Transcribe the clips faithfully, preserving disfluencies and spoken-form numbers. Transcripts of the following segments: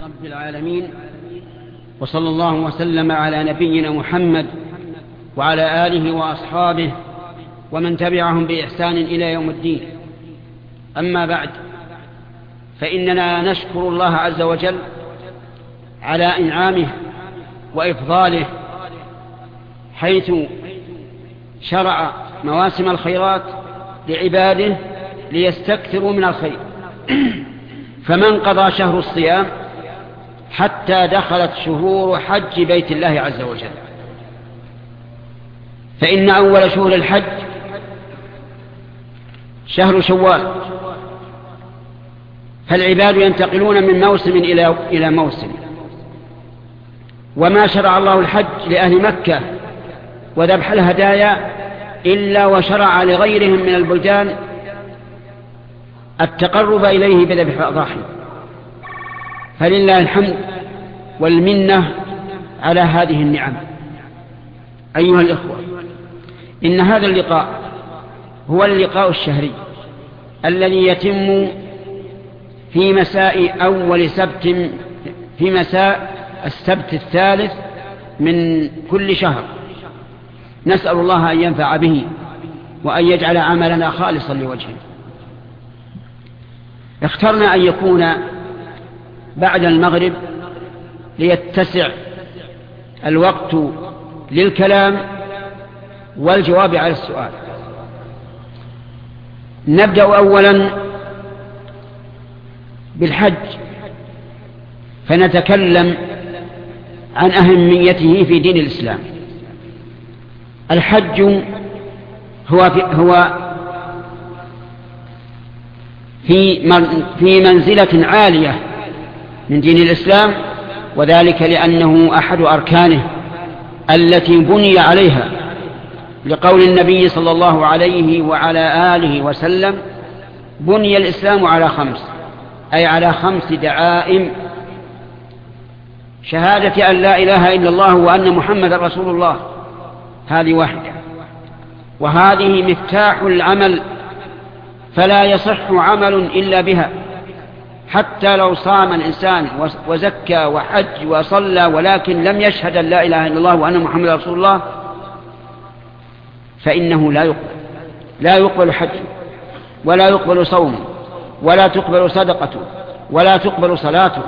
رب العالمين، وصلى الله وسلم على نبينا محمد وعلى آله وأصحابه ومن تبعهم بإحسان إلى يوم الدين. أما بعد، فإننا نشكر الله عز وجل على إنعامه وإفضاله، حيث شرع مواسم الخيرات لعباده ليستكثروا من الخير. فمن قضى شهر الصيام حتى دخلت شهور حج بيت الله عز وجل، فإن أول شهور الحج شهر شوال، فالعباد ينتقلون من موسم إلى إلى موسم. وما شرع الله الحج لأهل مكة وذبح الهدايا إلا وشرع لغيرهم من البلدان التقرب إليه بذبح الأضاحي. فلله الحمد والمنة على هذه النعم. أيها الإخوة، إن هذا اللقاء هو اللقاء الشهري الذي يتم في مساء أول سبت، في مساء السبت الثالث من كل شهر. نسأل الله أن ينفع به وأن يجعل عملنا خالصا لوجهه. اخترنا أن يكون بعد المغرب ليتسع الوقت للكلام والجواب على السؤال. نبدأ أولا بالحج، فنتكلم عن أهميته في دين الإسلام. الحج هو في, هو في, في منزلة عالية من دين الإسلام، وذلك لأنه أحد أركانه التي بني عليها، لقول النبي صلى الله عليه وعلى آله وسلم: بني الإسلام على خمس، أي على خمس دعائم: شهادة أن لا إله إلا الله وأن محمد رسول الله، هذه واحدة، وهذه مفتاح العمل، فلا يصح عمل إلا بها. حتى لو صام الإنسان وزكى وحج وصلى ولكن لم يشهد أن لا إله إلا الله وأن محمد رسول الله فإنه لا يقبل لا يقبل حجه، ولا يقبل صومه، ولا تقبل صدقته، ولا تقبل صلاته.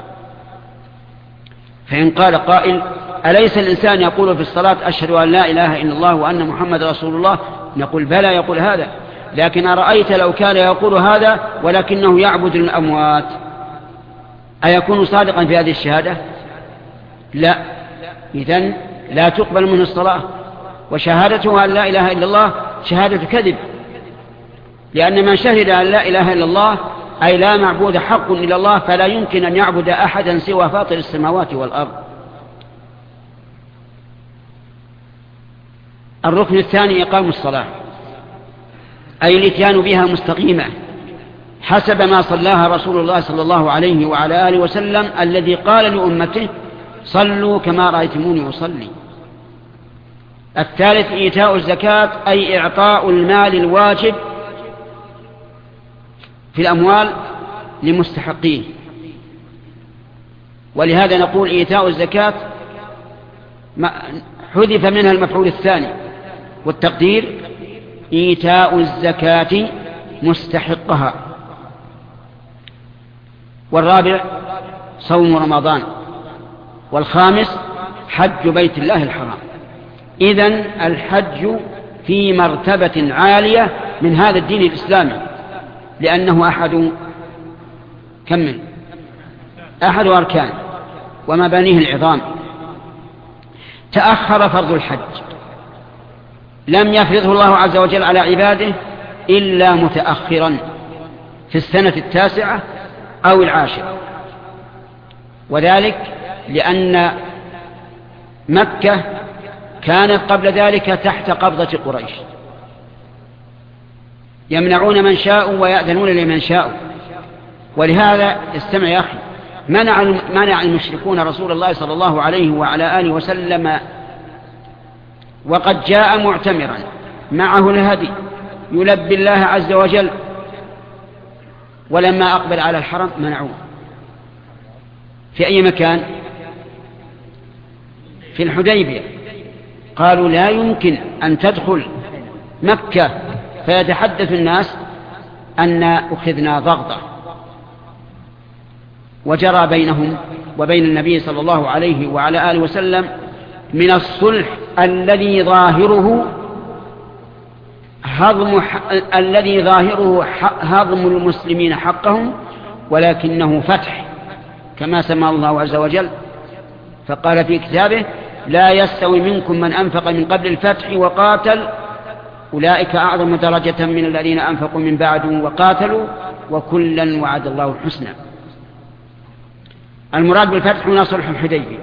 فإن قال قائل: أليس الإنسان يقول في الصلاة أشهد أن لا إله إلا الله وأن محمد رسول الله؟ نقول: بلى، يقول هذا، لكن أرأيت لو كان يقول هذا ولكنه يعبد الأموات، أيكون صادقا في هذه الشهادة؟ لا. إذن لا تقبل منه الصلاة. وشهادته أن لا إله إلا الله شهادة كذب، لأن من شهد أن لا إله إلا الله أي لا معبود حق إلا الله، فلا يمكن أن يعبد أحدا سوى فاطر السماوات والأرض. الركن الثاني إقام الصلاة، أي الاتيان بها مستقيمة حسب ما صلاها رسول الله صلى الله عليه وعلى آله وسلم، الذي قال لأمته: صلوا كما رأيتموني أصلي. الثالث إيتاء الزكاة، أي إعطاء المال الواجب في الأموال لمستحقيه. ولهذا نقول إيتاء الزكاة حذف منها المفعول الثاني، والتقدير: إيتاء الزكاة مستحقها. والرابع صوم رمضان. والخامس حج بيت الله الحرام. إذن الحج في مرتبة عالية من هذا الدين الإسلامي، لأنه أحد كمل أحد أركان ومبانيه العظام. تأخر فرض الحج، لم يفرضه الله عز وجل على عباده إلا متأخرا في السنة التاسعة أو العاشرة، وذلك لأن مكة كانت قبل ذلك تحت قبضة قريش، يمنعون من شاءوا ويأذنون لمن شاءوا. ولهذا استمع يا أخي، منع منع المشركون رسول الله صلى الله عليه وعلى آله وسلم وقد جاء معتمرا معه الهدي يلبي الله عز وجل، ولما أقبل على الحرم منعوه. في أي مكان؟ في الحديبية. قالوا لا يمكن أن تدخل مكة فيتحدث الناس أن أخذنا ضغطة. وجرى بينهم وبين النبي صلى الله عليه وعلى آله وسلم من الصلح الذي ظاهره هضم الذي ظاهره هضم المسلمين حقهم، ولكنه فتح كما سمى الله عز وجل، فقال في كتابه: لا يستوي منكم من أنفق من قبل الفتح وقاتل أولئك أعظم درجة من الذين أنفقوا من بعد وقاتلوا وكلا وعد الله الحسنى. المراد بالفتح هنا صلح الحديبية.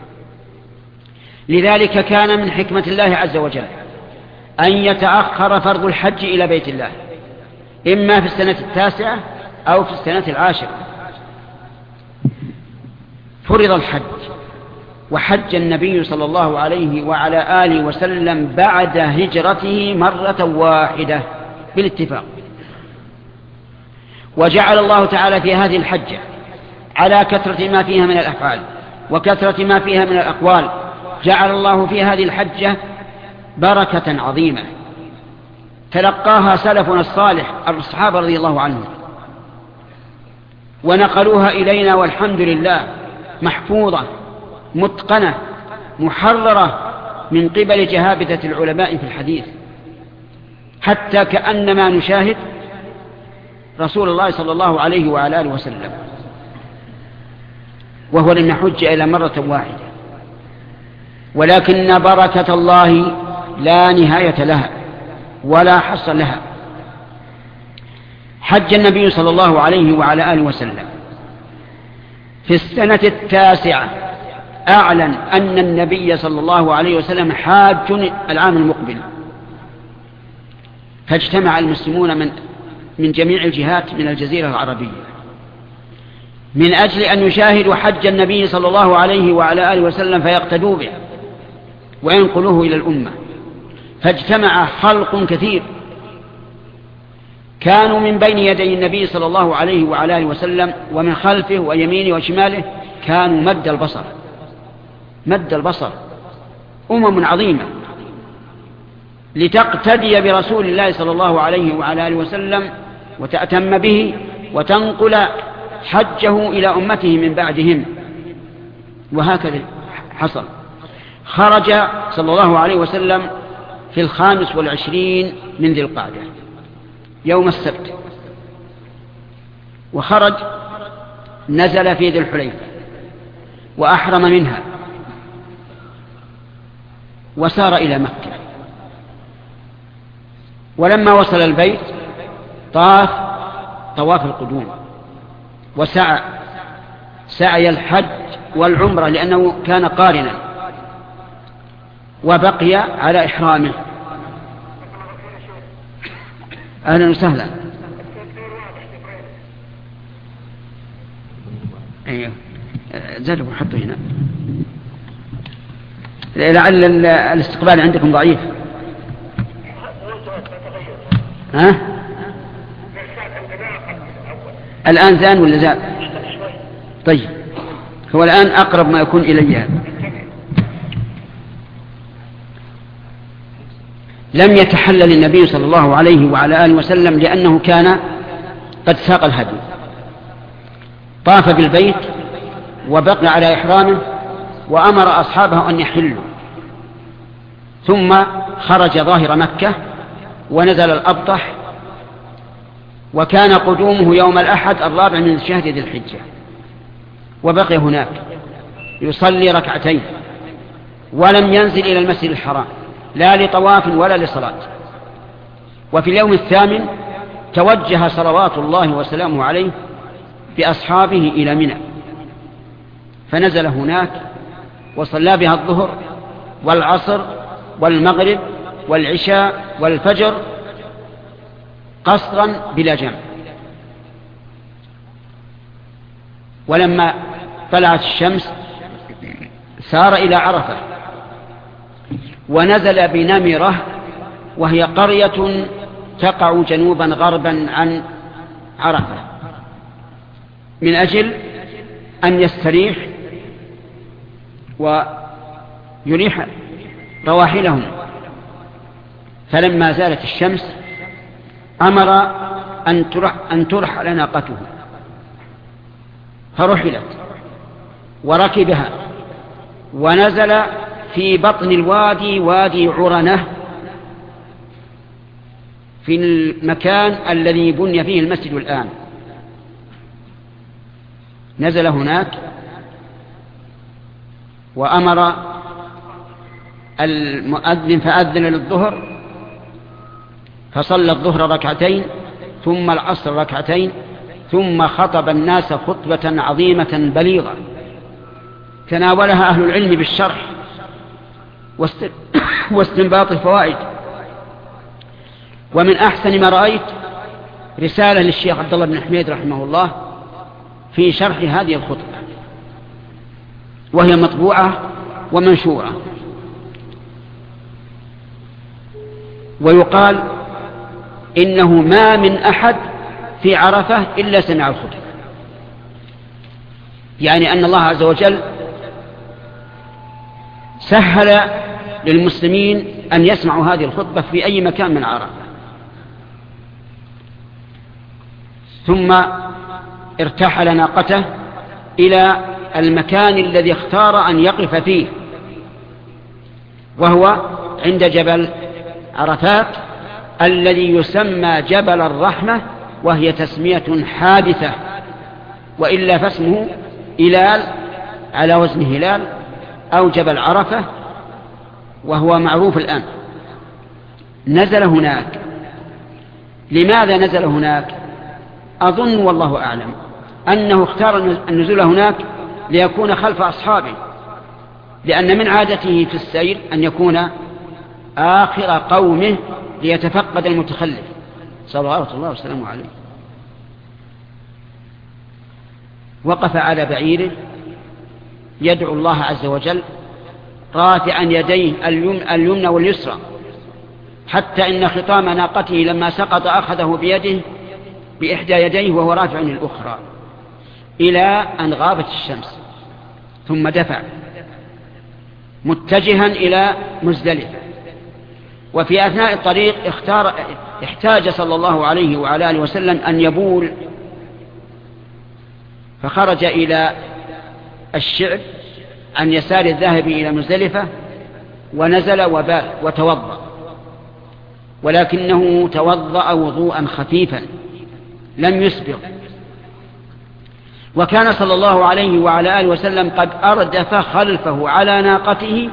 لذلك كان من حكمة الله عز وجل أن يتأخر فرض الحج إلى بيت الله، إما في السنة التاسعة أو في السنة العاشرة. فرض الحج وحج النبي صلى الله عليه وعلى آله وسلم بعد هجرته مرة واحدة بالاتفاق. وجعل الله تعالى في هذه الحجة على كثرة ما فيها من الأفعال وكثرة ما فيها من الأقوال، جعل الله في هذه الحجة بركة عظيمة تلقاها سلفنا الصالح الصحابة رضي الله عنهم، ونقلوها إلينا والحمد لله محفوظة متقنة محررة من قبل جهابذة العلماء في الحديث، حتى كأنما نشاهد رسول الله صلى الله عليه وعلى آله وسلم، وهو لم يحج إلا مرة واحدة. ولكن بركة الله لا نهاية لها ولا حصر لها. حج النبي صلى الله عليه وعلى آله وسلم في السنة التاسعة، أعلن أن النبي صلى الله عليه وسلم حاج العام المقبل، فاجتمع المسلمون من من جميع الجهات من الجزيرة العربية من أجل أن يشاهدوا حج النبي صلى الله عليه وعلى آله وسلم فيقتدوا به وينقلوه إلى الأمة. فاجتمع خلق كثير كانوا من بين يدي النبي صلى الله عليه وعلى آله وسلم ومن خلفه ويمينه وشماله، كانوا مد البصر مد البصر أمم عظيمة لتقتدي برسول الله صلى الله عليه وعلى آله وسلم وتأتم به وتنقل حجه إلى أمته من بعدهم. وهكذا حصل. خرج صلى الله عليه وسلم في الخامس والعشرين من ذي القعدة يوم السبت، وخرج نزل في ذي الحليفة وأحرم منها وسار إلى مكة. ولما وصل البيت طاف طواف القدوم وسعى سعي الحج والعمرة لأنه كان قارنا، وبقي على إحرامه. أهلا وسهلا. أيوه زادوا حطوا هنا، لعل الاستقبال عندكم ضعيف. ها؟ الآن زان ولا زاد؟ طيب هو الآن أقرب ما يكون إلي. لم يتحلل النبي صلى الله عليه وعلى آله وسلم لأنه كان قد ساق الهدي، طاف بالبيت وبقي على إحرامه وأمر أصحابه أن يحلوا، ثم خرج ظاهر مكة ونزل الأبطح، وكان قدومه يوم الأحد الرابع من شهر ذي الحجة، وبقي هناك يصلي ركعتين ولم ينزل إلى المسجد الحرام لا لطواف ولا لصلاة. وفي اليوم الثامن توجه صلوات الله وسلامه عليه بأصحابه إلى منى، فنزل هناك وصلى بها الظهر والعصر والمغرب والعشاء والفجر قصرا بلا جمع. ولما طلعت الشمس سار إلى عرفة ونزل بنمرة، وهي قرية تقع جنوبا غربا عن عرفة، من أجل أن يستريح ويريح رواحلهم. فلما زالت الشمس أمر أن ترح أن ترحل ناقته، فرحلت وركبها ونزل في بطن الوادي، وادي عرنة، في المكان الذي بني فيه المسجد الآن. نزل هناك وأمر المؤذن فأذن للظهر، فصلى الظهر ركعتين ثم العصر ركعتين، ثم خطب الناس خطبة عظيمة بليغة تناولها أهل العلم بالشرح واستنباط الفوائد. ومن أحسن ما رأيت رسالة للشيخ عبد الله بن حميد رحمه الله في شرح هذه الخطبة، وهي مطبوعة ومنشورة. ويقال إنه ما من أحد في عرفة إلا سمع الخطبة، يعني أن الله عز وجل سهل للمسلمين أن يسمعوا هذه الخطبة في أي مكان من عرفة. ثم ارتحل ناقته إلى المكان الذي اختار أن يقف فيه، وهو عند جبل عرفات الذي يسمى جبل الرحمة، وهي تسمية حادثة، وإلا فاسمه إلال على وزن هلال أو جبل عرفة، وهو معروف الآن. نزل هناك. لماذا نزل هناك؟ أظن والله أعلم أنه اختار النزول هناك ليكون خلف أصحابه، لأن من عادته في السير أن يكون آخر قومه ليتفقد المتخلف صلوات الله وسلامه عليه. وقف على بعيره يدعو الله عز وجل رافعا يديه اليمنى واليسرى، حتى إن خطام ناقته لما سقط أخذه بيده بإحدى يديه وهو رافع الأخرى إلى أن غابت الشمس، ثم دفع متجها إلى مزدلفة. وفي أثناء الطريق اختار احتاج صلى الله عليه وعلى آله وسلم أن يبول، فخرج إلى الشعب عن يسار الذاهب إلى مزدلفة ونزل وبال وتوضأ، ولكنه توضأ وضوءا خفيفا لم يسبغ. وكان صلى الله عليه وعلى آله وسلم قد أردف خلفه على ناقته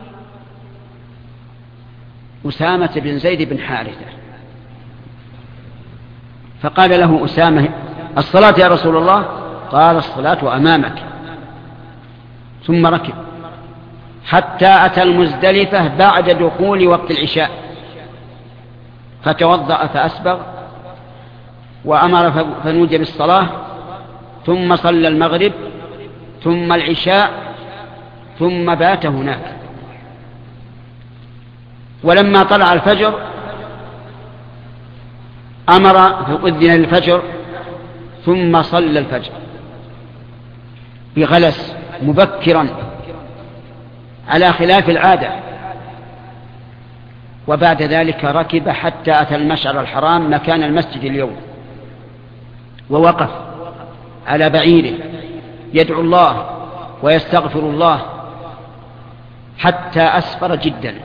أسامة بن زيد بن حارثة، فقال له أسامة: الصلاة يا رسول الله؟ قال: الصلاة أمامك. ثم ركب حتى أتى المزدلفة بعد دخول وقت العشاء، فتوضأ فأسبغ وأمر فنودي بالصلاة، ثم صلى المغرب ثم العشاء ثم بات هناك. ولما طلع الفجر أمر فأذن للفجر ثم صلى الفجر بغلس مبكرا على خلاف العادة. وبعد ذلك ركب حتى أتى المشعر الحرام مكان المسجد اليوم، ووقف على بعيره يدعو الله ويستغفر الله حتى أسفر جدا.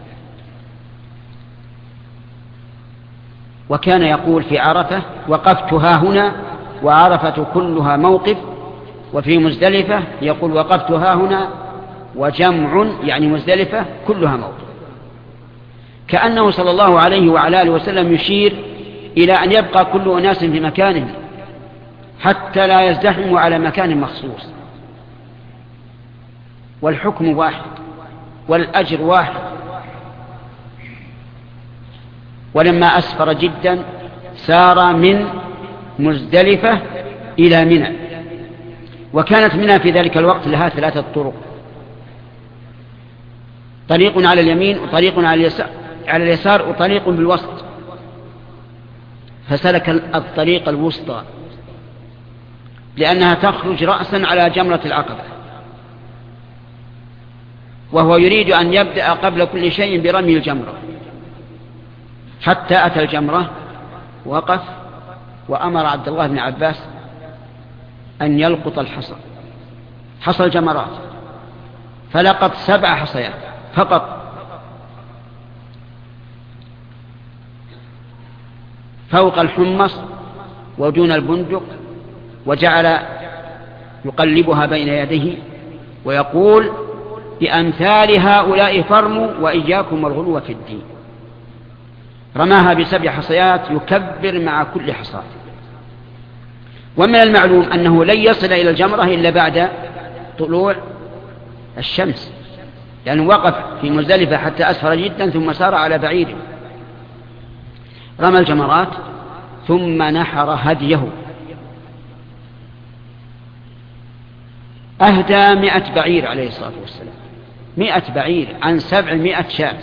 وكان يقول في عرفة: وقفت ها هنا وعرفة كلها موقف. وفي مزدلفة يقول: وقفت ها هنا وجمع يعني مزدلفة كلها موقف. كأنه صلى الله عليه وعلى آله وسلم يشير إلى أن يبقى كل أناس في مكانهم حتى لا يزدحموا على مكان مخصوص، والحكم واحد والأجر واحد. ولما أسفر جدا سار من مزدلفة إلى منى، وكانت منى في ذلك الوقت لها ثلاثة طرق: طريق على اليمين وطريق على اليسار, على اليسار وطريق بالوسط، فسلك الطريق الوسطى لأنها تخرج رأسا على جمرة العقبة، وهو يريد أن يبدأ قبل كل شيء برمي الجمرة، حتى أتى الجمرة وقف وأمر عبد الله بن عباس أن يلقط الحصى، حصى الجمرات، فلقط سبع حصيات فقط، فوق الحمص ودون البندق، وجعل يقلبها بين يديه ويقول: بأمثال هؤلاء فرموا وإياكم والغلو في الدين. رماها بسبع حصيات يكبر مع كل حصاة. ومن المعلوم أنه لن يصل إلى الجمرة إلا بعد طلوع الشمس، لأنه وقف في مزدلفة حتى أسفر جدا ثم سار على بعير، رمى الجمرات ثم نحر هديه، أهدى مئة بعير عليه الصلاة والسلام، مئة بعير عن سبعمائة شاة.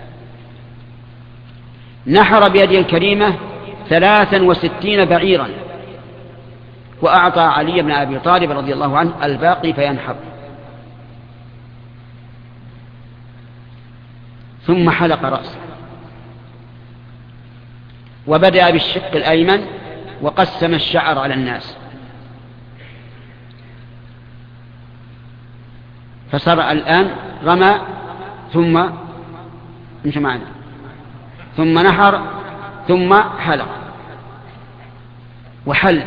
نحر بيده الكريمة ثلاثا وستين بعيرا، وأعطى علي بن أبي طالب رضي الله عنه الباقي فينحر. ثم حلق رأسه وبدأ بالشق الأيمن وقسم الشعر على الناس، فصار الآن رمى ثم مش معنا ثم نحر ثم حلق وحل.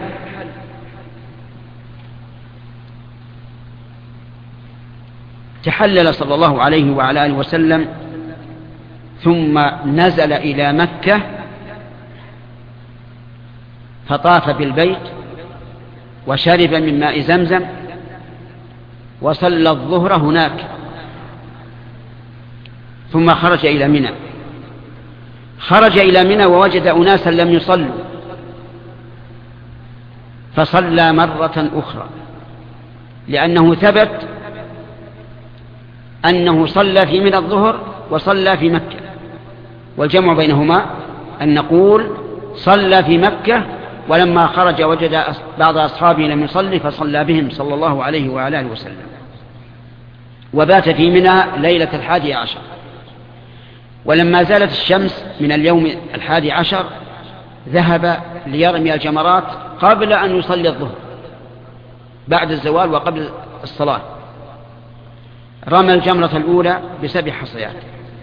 تحلل صلى الله عليه وعلى آله وسلم ثم نزل إلى مكة فطاف بالبيت وشرب من ماء زمزم وصلى الظهر هناك، ثم خرج إلى منى. خرج إلى منى ووجد أناسا لم يصلوا فصلى مرة أخرى، لأنه ثبت أنه صلى في منى الظهر وصلى في مكة، والجمع بينهما أن نقول صلى في مكة، ولما خرج وجد بعض أصحابه لم يصلي فصلى بهم صلى الله عليه وعلى آله وسلم. وبات في منى ليلة الحادي عشر، ولما زالت الشمس من اليوم الحادي عشر ذهب ليرمي الجمرات قبل أن يصلي الظهر، بعد الزوال وقبل الصلاة. رمى الجمرة الأولى بسبع حصيات،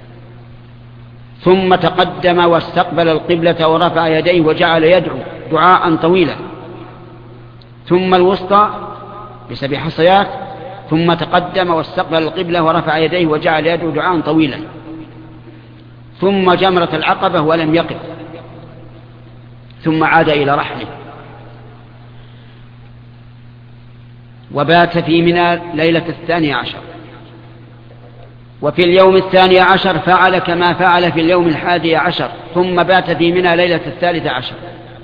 ثم تقدم واستقبل القبلة ورفع يديه وجعل يدعو دعاء طويلا، ثم الوسطى بسبع حصيات، ثم تقدم واستقبل القبلة ورفع يديه وجعل يدعو دعاء طويلا، ثم جمرة العقبة ولم يقف، ثم عاد إلى رحله. وبات في منى ليلة الثاني عشر، وفي اليوم الثاني عشر فعل كما فعل في اليوم الحادي عشر، ثم بات في منى ليلة الثالث عشر،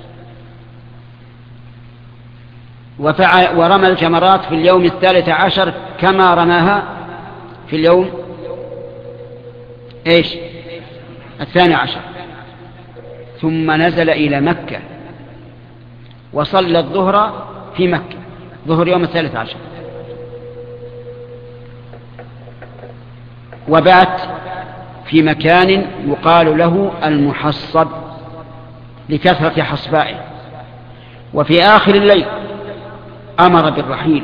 وفعل ورمى الجمرات في اليوم الثالث عشر كما رماها في اليوم إيش الثاني عشر. ثم نزل إلى مكة وصلى الظهر في مكة، ظهر يوم الثالث عشر، وبات في مكان يقال له المحصب لكثرة حصبائه. وفي آخر الليل أمر بالرحيل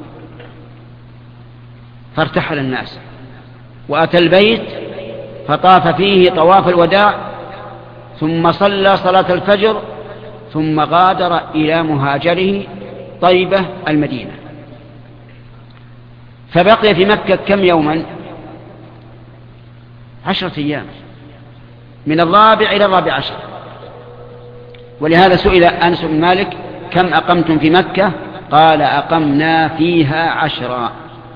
فارتحل الناس، وأتى البيت فطاف فيه طواف الوداع، ثم صلى صلاة الفجر، ثم غادر إلى مهاجره طيبة المدينة. فبقي في مكة كم يوما؟ عشرة أيام، من الرابع إلى الرابع عشر. ولهذا سئل أنس بن مالك: كم أقمتم في مكة؟ قال: أقمنا فيها عشرا.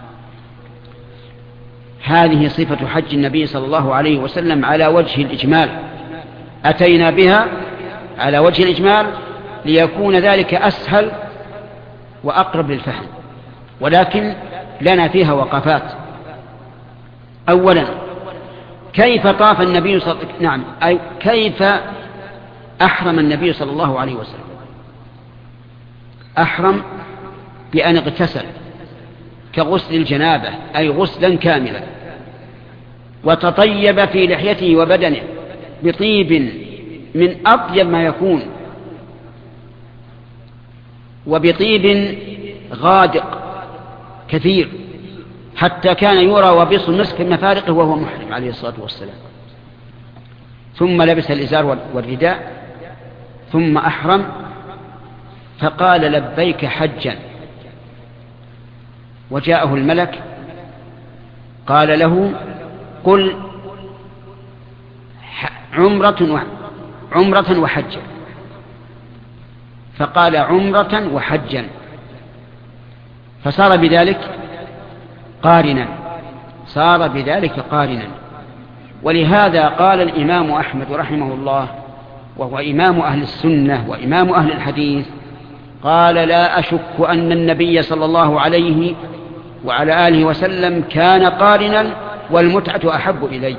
هذه صفة حج النبي صلى الله عليه وسلم على وجه الإجمال، أتينا بها على وجه الإجمال ليكون ذلك أسهل وأقرب للفهم، ولكن لنا فيها وقفات. أولا، كيف طاف النبي صلى نعم أي كيف أحرم النبي صلى الله عليه وسلم؟ أحرم بأن اغتسل كغسل الجنابة أي غسلا كاملا، وتطيب في لحيته وبدنه بطيب من أطيب ما يكون، وبطيب غادق كثير، حتى كان يرى وبيص المسك في مفارقه وهو محرم عليه الصلاة والسلام. ثم لبس الإزار والرداء ثم أحرم، فقال لبيك حجا، وجاءه الملك قال له قل عمرة عمرة وحجا، فقال عمرة وحجا، فصار بذلك قارنا، صار بذلك قارنا. ولهذا قال الإمام أحمد رحمه الله، وهو إمام أهل السنة وإمام أهل الحديث، قال لا أشك أن النبي صلى الله عليه وعلى آله وسلم كان قارنا والمتعة أحب إلي.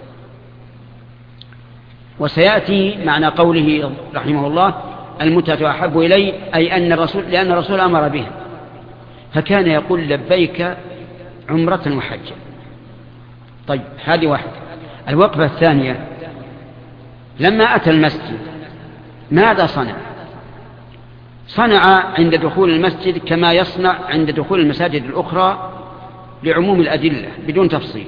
وسيأتي معنى قوله رحمه الله المتعة أحب إلي، أي أن الرسول لأن الرسول أمر به، فكان يقول لبيك عمرة وحجة. طيب هذه واحدة. الوقفة الثانية، لما أتى المسجد ماذا صنع؟ صنع عند دخول المسجد كما يصنع عند دخول المساجد الأخرى لعموم الأدلة بدون تفصيل،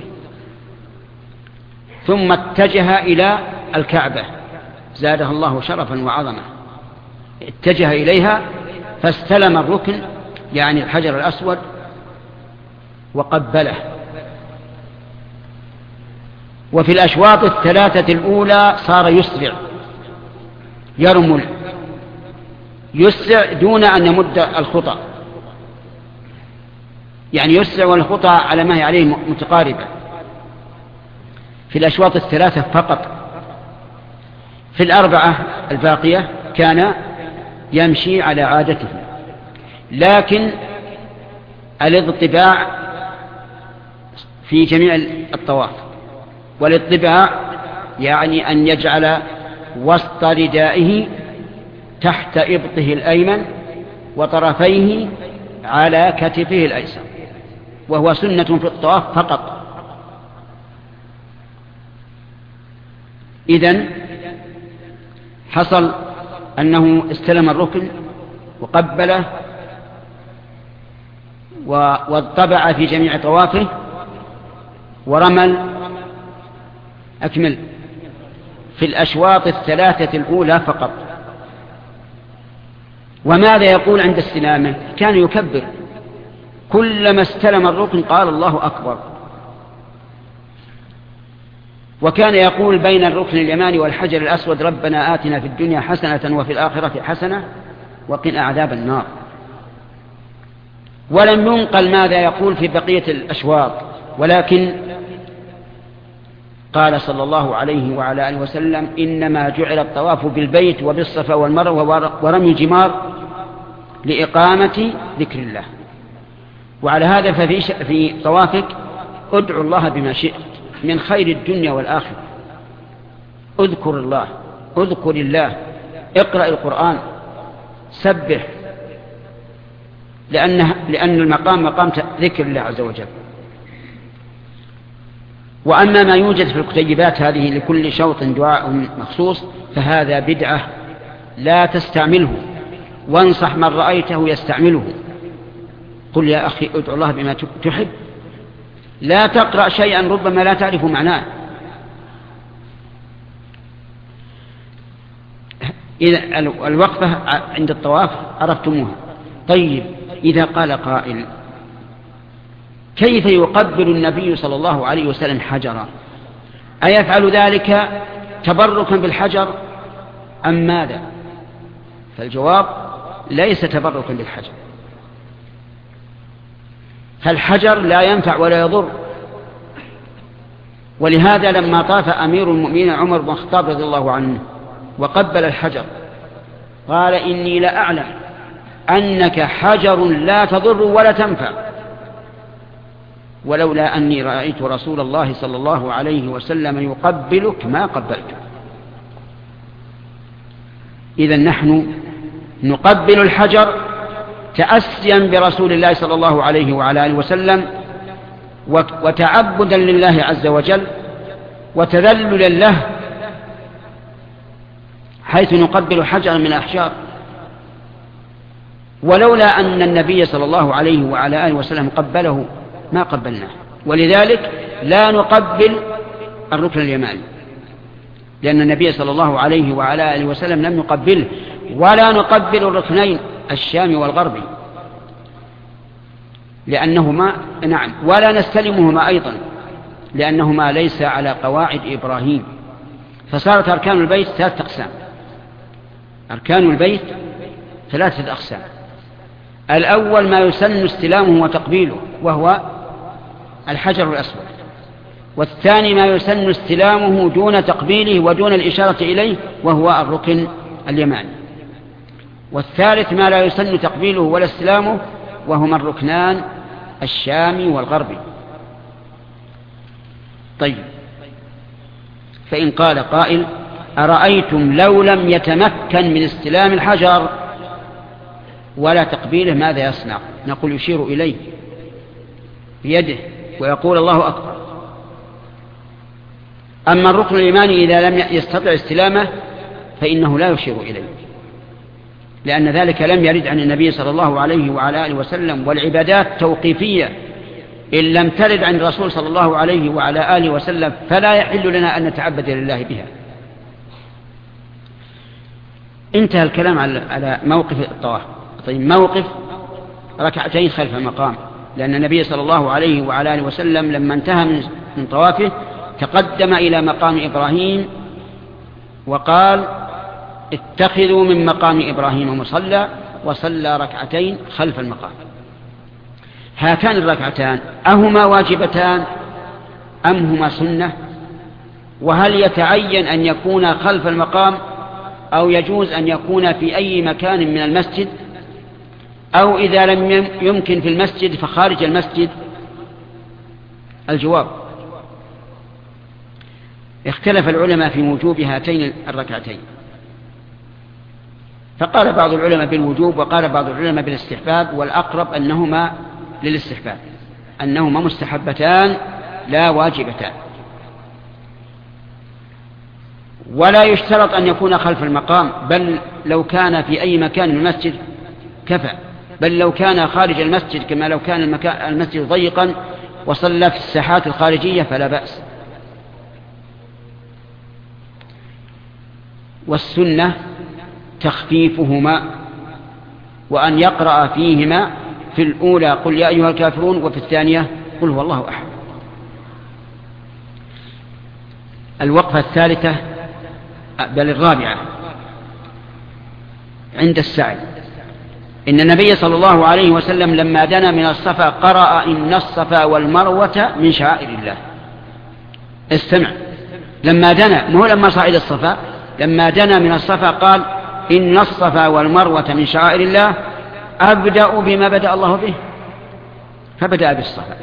ثم اتجه إلى الكعبة زادها الله شرفا وعظمة، اتجه إليها فاستلم الركن يعني الحجر الأسود وقبله. وفي الأشواط الثلاثة الأولى صار يسرع يرمل، يسرع دون أن يمد الخطى، يعني يسرع والخطى على ما هي عليه متقاربة في الأشواط الثلاثة فقط. في الأربعة الباقية كان يمشي على عادته، لكن الاضطباع في جميع الطواف، والاضطباع يعني أن يجعل وسط ردائه تحت إبطه الأيمن وطرفيه على كتفه الأيسر، وهو سنة في الطواف فقط. إذن حصل أنه استلم الركن وقبله واضطبع في جميع طوافه ورمل. أكمل. في الأشواط الثلاثة الأولى فقط. وماذا يقول عند استلامه؟ كان يكبر كلما استلم الركن قال الله أكبر، وكان يقول بين الركن اليماني والحجر الأسود ربنا آتنا في الدنيا حسنة وفي الآخرة حسنة وقنا عذاب النار. ولم ينقل ماذا يقول في بقية الأشواط، ولكن قال صلى الله عليه وعلى آله وسلم إنما جعل الطواف بالبيت وبالصفا والمروة ورمي الجمار لإقامة ذكر الله. وعلى هذا ففي في طوافك ادعو الله بما شئت من خير الدنيا والآخرة، اذكر الله، اذكر الله، اقرأ القرآن، سبح، لأن, لأن المقام مقام ذكر الله عز وجل. وأما ما يوجد في الكتيبات هذه لكل شوط دعاء مخصوص فهذا بدعة لا تستعمله، وانصح من رأيته يستعمله. قل يا أخي ادعو الله بما تحب، لا تقرأ شيئا ربما لا تعرف معناه. إذا الوقفة عند الطواف عرفتموها. طيب إذا قال قائل كيف يقبل النبي صلى الله عليه وسلم حجرا؟ أيفعل ذلك تبركا بالحجر أم ماذا؟ فالجواب ليس تبركا بالحجر، فالحجر لا ينفع ولا يضر. ولهذا لما طاف أمير المؤمنين عمر بن الخطاب رضي الله عنه وقبل الحجر قال إني لأعلم أنك حجر لا تضر ولا تنفع، ولولا أني رأيت رسول الله صلى الله عليه وسلم يقبلك ما قبلتك. إذن نحن نقبل الحجر تأسيا برسول الله صلى الله عليه وعلى آله وسلم وتعبدا لله عز وجل وتذللا له، حيث نقبل حجرا من الأحجار، ولولا أن النبي صلى الله عليه وعلى آله وسلم قبله ما قبلناه. ولذلك لا نقبل الركن اليماني، لأن النبي صلى الله عليه وعلى آله وسلم لم يقبله، ولا نقبل الركنين الشامي والغربي لأنهما نعم ولا نستلمهما أيضا لأنهما ليس على قواعد إبراهيم. فصارت أركان البيت ثلاثة أقسام، أركان البيت ثلاثة أقسام. الأول ما يسن استلامه وتقبيله وهو الحجر الأسود، والثاني ما يسن استلامه دون تقبيله ودون الإشارة إليه وهو الركن اليماني، والثالث ما لا يسن تقبيله ولا استلامه وهما الركنان الشامي والغربي. طيب، فإن قال قائل أرأيتم لو لم يتمكن من استلام الحجر ولا تقبيله ماذا يصنع؟ نقول يشير إليه بيده ويقول الله أكبر. أما الركن اليماني إذا لم يستطع استلامه فإنه لا يشير إليه، لأن ذلك لم يرد عن النبي صلى الله عليه وعلى آله وسلم، والعبادات توقيفية إن لم ترد عن الرسول صلى الله عليه وعلى آله وسلم فلا يحل لنا أن نتعبد لله بها. انتهى الكلام على موقف الطواف. طيب، موقف ركعتين خلف المقام، لأن النبي صلى الله عليه وعلى آله وسلم لما انتهى من طوافه تقدم إلى مقام إبراهيم وقال اتخذوا من مقام إبراهيم مصلى، وصلى ركعتين خلف المقام. هاتان الركعتان أهما واجبتان أم هما سنة؟ وهل يتعين أن يكون خلف المقام أو يجوز أن يكون في أي مكان من المسجد، أو إذا لم يمكن في المسجد فخارج المسجد؟ الجواب: اختلف العلماء في وجوب هاتين الركعتين، فقال بعض العلماء بالوجوب وقال بعض العلماء بالاستحباب، والأقرب أنهما للاستحباب، أنهما مستحبتان لا واجبتان. ولا يشترط أن يكون خلف المقام، بل لو كان في أي مكان من المسجد كفى، بل لو كان خارج المسجد كما لو كان المكان المسجد ضيقا وصلى في الساحات الخارجية فلا بأس. والسنة تخفيفهما، وأن يقرأ فيهما في الأولى قل يا أيها الكافرون، وفي الثانية قل هو الله أحد. الوقفة الثالثة بل الرابعة عند السعي. إن النبي صلى الله عليه وسلم لما دنا من الصفا قرأ إن الصفا والمروة من شعائر الله. استمع، لما دنا، مو لما صعد الصفا، لما دنا من الصفا قال إن الصفا والمروة من شعائر الله، أبدأ بما بدأ الله به، فبدأ بالصفا.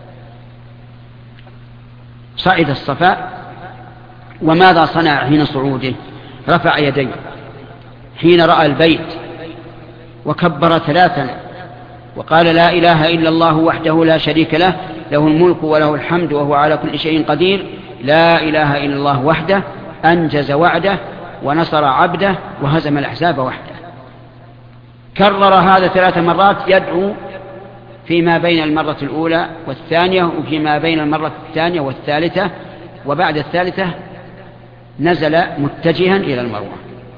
صعد الصفا، وماذا صنع حين صعوده؟ رفع يديه حين رأى البيت وكبر ثلاثا وقال لا إله إلا الله وحده لا شريك له، له الملك وله الحمد وهو على كل شيء قدير، لا إله إلا الله وحده أنجز وعده ونصر عبده وهزم الأحزاب وحده. كرر هذا ثلاث مرات، يدعو فيما بين المرة الأولى والثانية وفيما بين المرة الثانية والثالثة، وبعد الثالثة نزل متجها إلى المروة.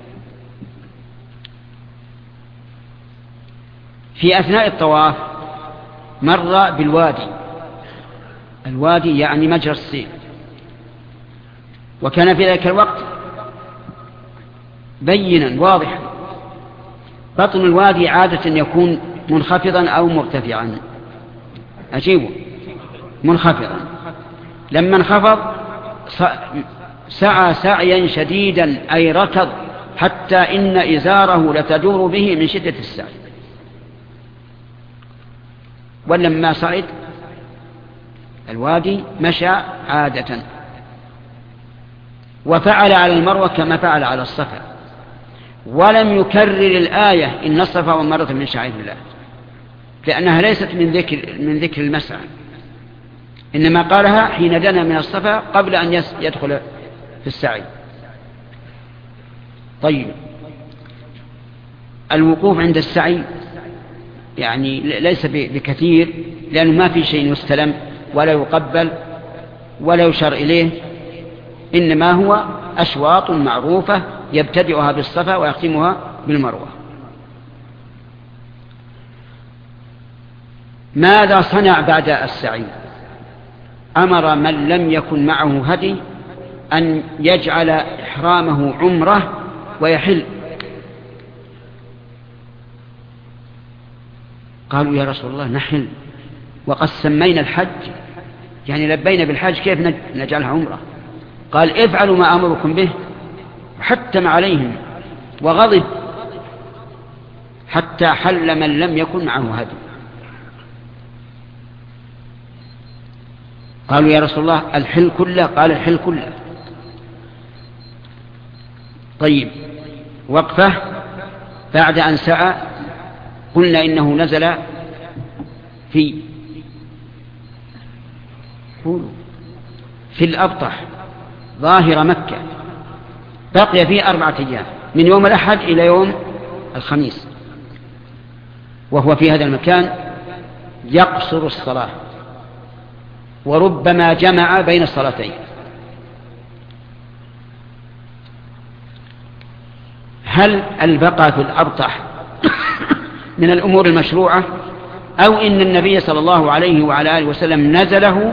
في أثناء الطواف مر بالوادي، الوادي يعني مجرى السيل، وكان في ذلك الوقت بينا واضحا. بطن الوادي عادة يكون منخفضا أو مرتفعا، أجيبه منخفضا. لما انخفض سعى سعيا شديدا، أي ركض حتى إن إزاره لتدور به من شدة السعي. ولما صعد الوادي مشى عادة، وفعل على المروة كما فعل على الصفا، ولم يكرر الآية إن الصفا والمروة من شعائر الله، لأنها ليست من ذكر, من ذكر المسعى، إنما قالها حين دنا من الصفا قبل أن يدخل في السعي. طيب، الوقوف عند السعي يعني ليس بكثير، لأنه ما في شيء يستلم ولا يقبل ولا يشار إليه، إنما هو أشواط معروفة يبتدئها بالصفا ويختمها بالمروة. ماذا صنع بعد السعي؟ أمر من لم يكن معه هدي أن يجعل إحرامه عمرة ويحل. قالوا يا رسول الله نحل وقد سمينا الحج، يعني لبينا بالحج، كيف نجعلها عمرة؟ قال افعلوا ما أمركم به. حتم عليهم وغضب حتى حل من لم يكن معه هدي. قالوا يا رسول الله الحل كله؟ قال الحل كله. طيب، وقفه بعد أن سعى قلنا إنه نزل في في الأبطح ظاهر مكة، بقي فيه أربعة أيام من يوم الأحد إلى يوم الخميس، وهو في هذا المكان يقصر الصلاة وربما جمع بين الصلاتين. هل البقاء في الأبطح من الأمور المشروعة، أو إن النبي صلى الله عليه وعلى آله وسلم نزله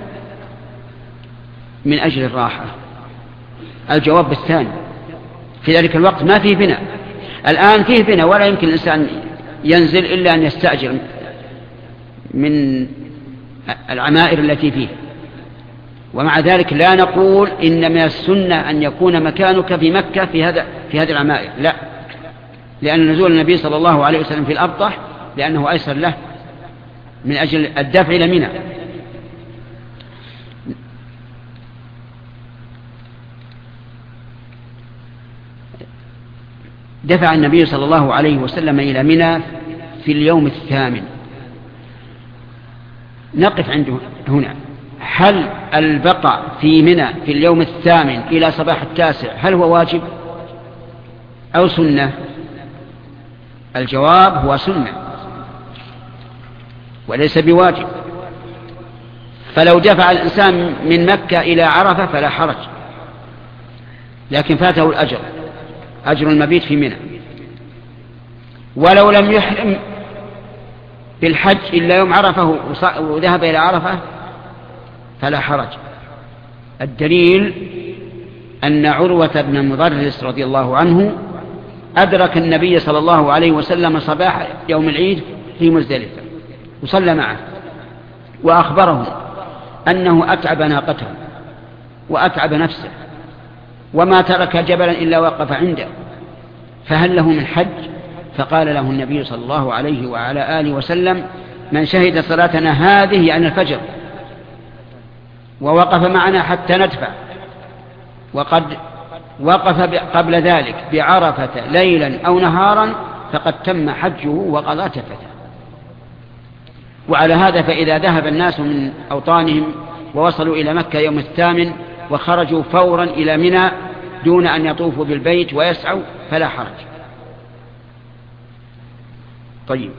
من أجل الراحة؟ الجواب بالثاني. في ذلك الوقت ما فيه بناء، الآن فيه بناء ولا يمكن الإنسان ينزل إلا أن يستأجر من العمائر التي فيه. ومع ذلك لا نقول إن من السنة أن يكون مكانك في مكة في هذا في هذه العمائر، لا، لأن نزول النبي صلى الله عليه وسلم في الأبطح لأنه أيسر له من أجل الدفع إلى منى. دفع النبي صلى الله عليه وسلم إلى منى في اليوم الثامن. نقف عنده هنا. هل البقاء في منى في اليوم الثامن إلى صباح التاسع هل هو واجب أو سنة؟ الجواب هو سنة وليس بواجب. فلو دفع الإنسان من مكة إلى عرفة فلا حرج، لكن فاته الأجر، أجر المبيت في منى. ولو لم يحرم بالحج إلا يوم عرفة وذهب إلى عرفة فلا حرج. الدليل أن عروة بن مضرس رضي الله عنه أدرك النبي صلى الله عليه وسلم صباح يوم العيد في مزدلفة وصلى معه، وأخبره أنه أتعب ناقته وأتعب نفسه وما ترك جبلا إلا وقف عنده، فهل له من حج؟ فقال له النبي صلى الله عليه وعلى آله وسلم من شهد صلاتنا هذه عن الفجر ووقف معنا حتى ندفع، وقد وقف قبل ذلك بعرفة ليلا أو نهارا فقد تم حجه وقضى تفته. وعلى هذا فإذا ذهب الناس من أوطانهم ووصلوا إلى مكة يوم الثامن وخرجوا فورا إلى منى دون أن يطوفوا بالبيت ويسعوا فلا حرج. طيب،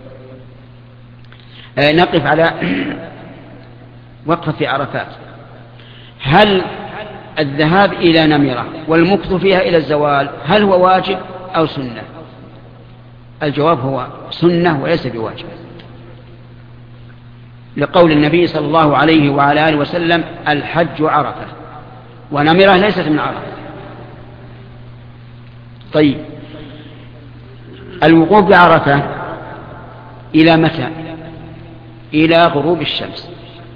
آه نقف على وقفة في عرفات. هل الذهاب إلى نمرة والمكث فيها إلى الزوال هل هو واجب أو سنة؟ الجواب هو سنة وليس بواجب، لقول النبي صلى الله عليه وعلى آله وسلم الحج عرفة، ونمرة ليست من عرفة. طيب، الوقوف بعرفة إلى متى؟ إلى غروب الشمس.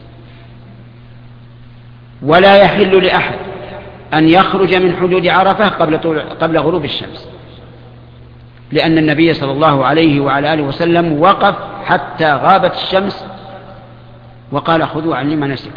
ولا يحل لأحد أن يخرج من حدود عرفة قبل, طول قبل غروب الشمس، لأن النبي صلى الله عليه وعلى آله وسلم وقف حتى غابت الشمس وقال خذوا عني مناسككم.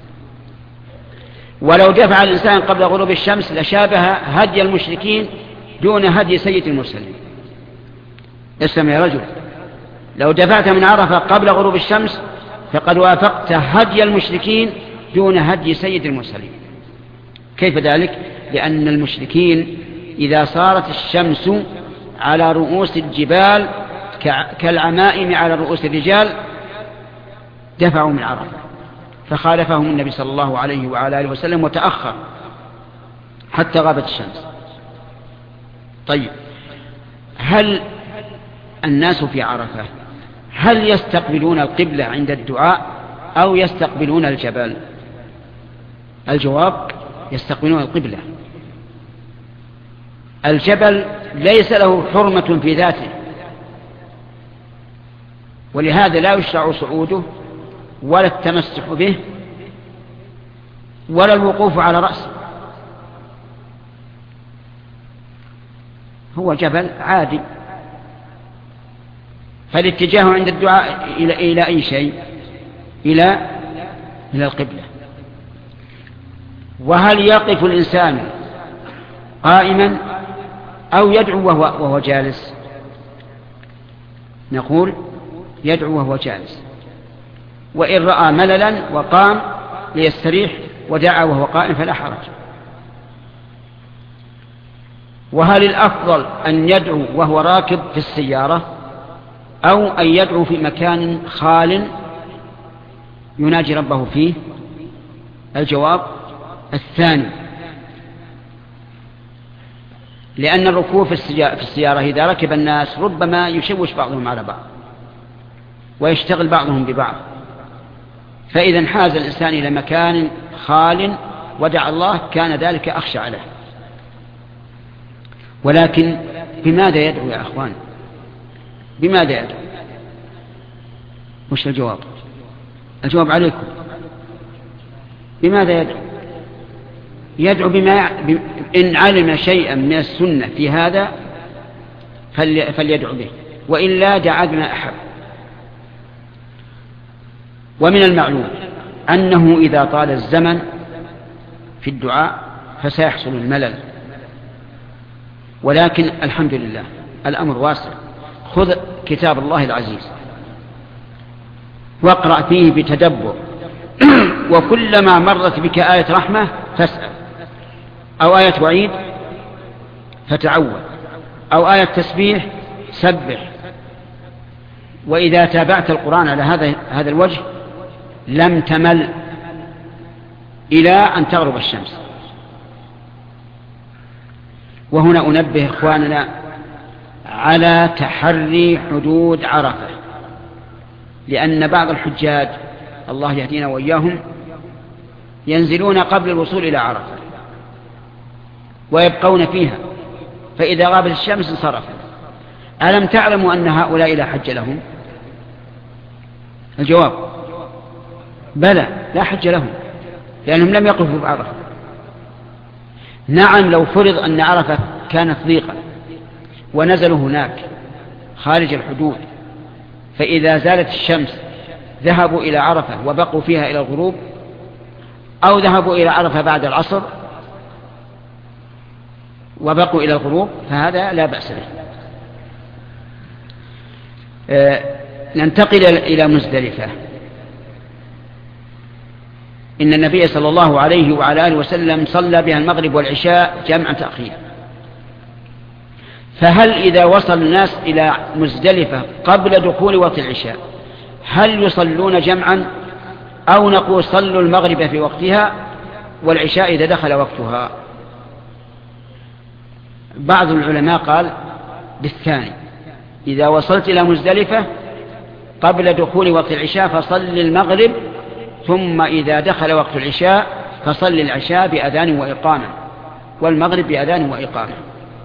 ولو دفع الإنسان قبل غروب الشمس لشابه هدي المشركين دون هدي سيد المرسلين. اسلم يا رجل، لو دفعت من عرفة قبل غروب الشمس فقد وافقت هدي المشركين دون هدي سيد المرسلين. كيف ذلك؟ لأن المشركين إذا صارت الشمس على رؤوس الجبال كالعمائم على رؤوس الرجال دفعوا من عرفة، فخالفهم النبي صلى الله عليه وعلى آله وسلم وتأخر حتى غابت الشمس. طيب، هل الناس في عرفة هل يستقبلون القبلة عند الدعاء أو يستقبلون الجبل؟ الجواب: يستقبلون القبلة. الجبل ليس له حرمة في ذاته، ولهذا لا يشرع صعوده ولا التمسح به ولا الوقوف على رأسه، هو جبل عادي. فالاتجاه عند الدعاء إلى, إلى أي شيء؟ إلى إلى القبلة. وهل يقف الإنسان قائما أو يدعو وهو, وهو جالس؟ نقول يدعو وهو جالس، وإن رأى مللا وقام ليستريح ودعا وهو قائم فلا حرج. وهل الأفضل أن يدعو وهو راكب في السيارة أو أن يدعو في مكان خال يناجي ربه فيه؟ الجواب: الثاني، لأن الركوب في السيارة إذا ركب الناس ربما يشوش بعضهم على بعض ويشتغل بعضهم ببعض، فإذا انحاز الإنسان إلى مكان خال ودعا الله كان ذلك أخشى عليه. ولكن بماذا يدعو يا أخوان؟ بماذا يدعو؟ وش الجواب؟ الجواب عليكم. بماذا يدعو؟ يدعو بما إن علم شيئا من السنة في هذا فليدعو به، وإلا دعا بما أحب. ومن المعلوم أنه إذا طال الزمن في الدعاء فسيحصل الملل، ولكن الحمد لله الأمر واسع. خذ كتاب الله العزيز واقرأ فيه بتدبر، وكلما مرت بك آية رحمة فاسأل، أو آية وعيد فتعوذ، أو آية تسبيح سبح. وإذا تابعت القرآن على هذا هذا الوجه لم تمل إلى أن تغرب الشمس. وهنا أنبه إخواننا على تحري حدود عرفة، لأن بعض الحجاج الله يهدينا وإياهم ينزلون قبل الوصول إلى عرفة ويبقون فيها، فإذا غابت الشمس انصرفوا. ألم تعلموا أن هؤلاء لا حج لهم؟ الجواب: بلى، لا حج لهم، لأنهم لم يقفوا بعرفة. نعم، لو فرض أن عرفة كانت ضيقا ونزلوا هناك خارج الحدود، فإذا زالت الشمس ذهبوا إلى عرفة وبقوا فيها إلى الغروب، أو ذهبوا إلى عرفة بعد العصر وبقوا إلى الغروب، فهذا لا بأس به. آه ننتقل إلى مزدلفة. إن النبي صلى الله عليه وعلى آله وسلم صلى بها المغرب والعشاء جمع تأخير. فهل إذا وصل الناس إلى مزدلفة قبل دخول وقت العشاء هل يصلون جمعا، أو نقول صلوا المغرب في وقتها والعشاء إذا دخل وقتها؟ بعض العلماء قال بالثاني، إذا وصلت إلى مزدلفة قبل دخول وقت العشاء فصل المغرب، ثم إذا دخل وقت العشاء فصل العشاء بأذان وإقامة، والمغرب بأذان وإقامة.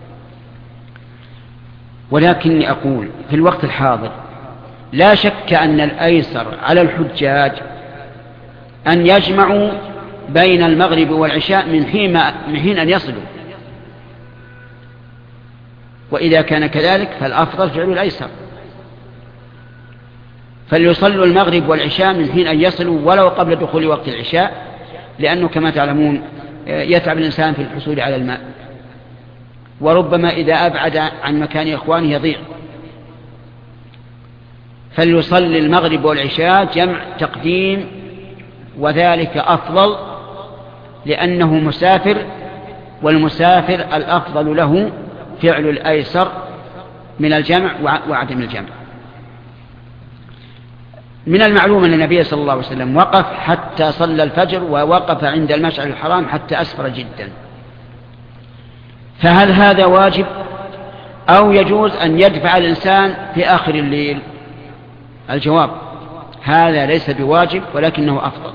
ولكني أقول في الوقت الحاضر لا شك أن الأيسر على الحجاج أن يجمعوا بين المغرب والعشاء من حين, من حين أن يصلوا، وإذا كان كذلك فالأفضل فعل الأيسر، فليصلوا المغرب والعشاء من حين أن يصلوا ولو قبل دخول وقت العشاء، لأنه كما تعلمون يتعب الإنسان في الحصول على الماء، وربما إذا أبعد عن مكان إخوانه يضيع. فليصلي المغرب والعشاء جمع تقديم، وذلك أفضل لأنه مسافر، والمسافر الأفضل له فعل الأيسر من الجمع وعدم الجمع. من المعلوم أن النبي صلى الله عليه وسلم وقف حتى صلى الفجر، ووقف عند المشعر الحرام حتى أسفر جدا، فهل هذا واجب أو يجوز أن يدفع الإنسان في آخر الليل؟ الجواب: هذا ليس بواجب، ولكنه أفضل،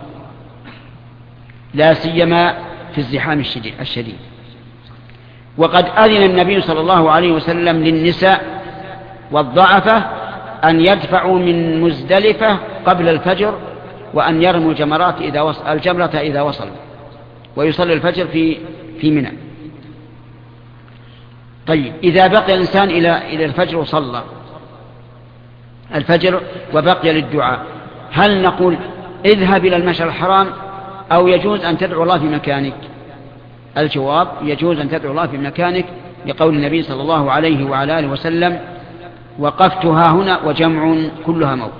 لا سيما في الزحام الشديد. وقد أذن النبي صلى الله عليه وسلم للنساء والضعفة أن يدفعوا من مزدلفة قبل الفجر، وأن يرموا الجمرات إذا وصل الجمرة إذا وصل، ويصلي الفجر في في منى. طيب، إذا بقي الإنسان إلى إلى الفجر وصلى الفجر وبقي للدعاء، هل نقول اذهب إلى المشعر الحرام أو يجوز أن تدعو الله في مكانك؟ الجواب: يجوز أن تدعو الله في مكانك، لقول النبي صلى الله عليه وعلى آله وسلم: وقفتها هنا، وجمع كلها موقف.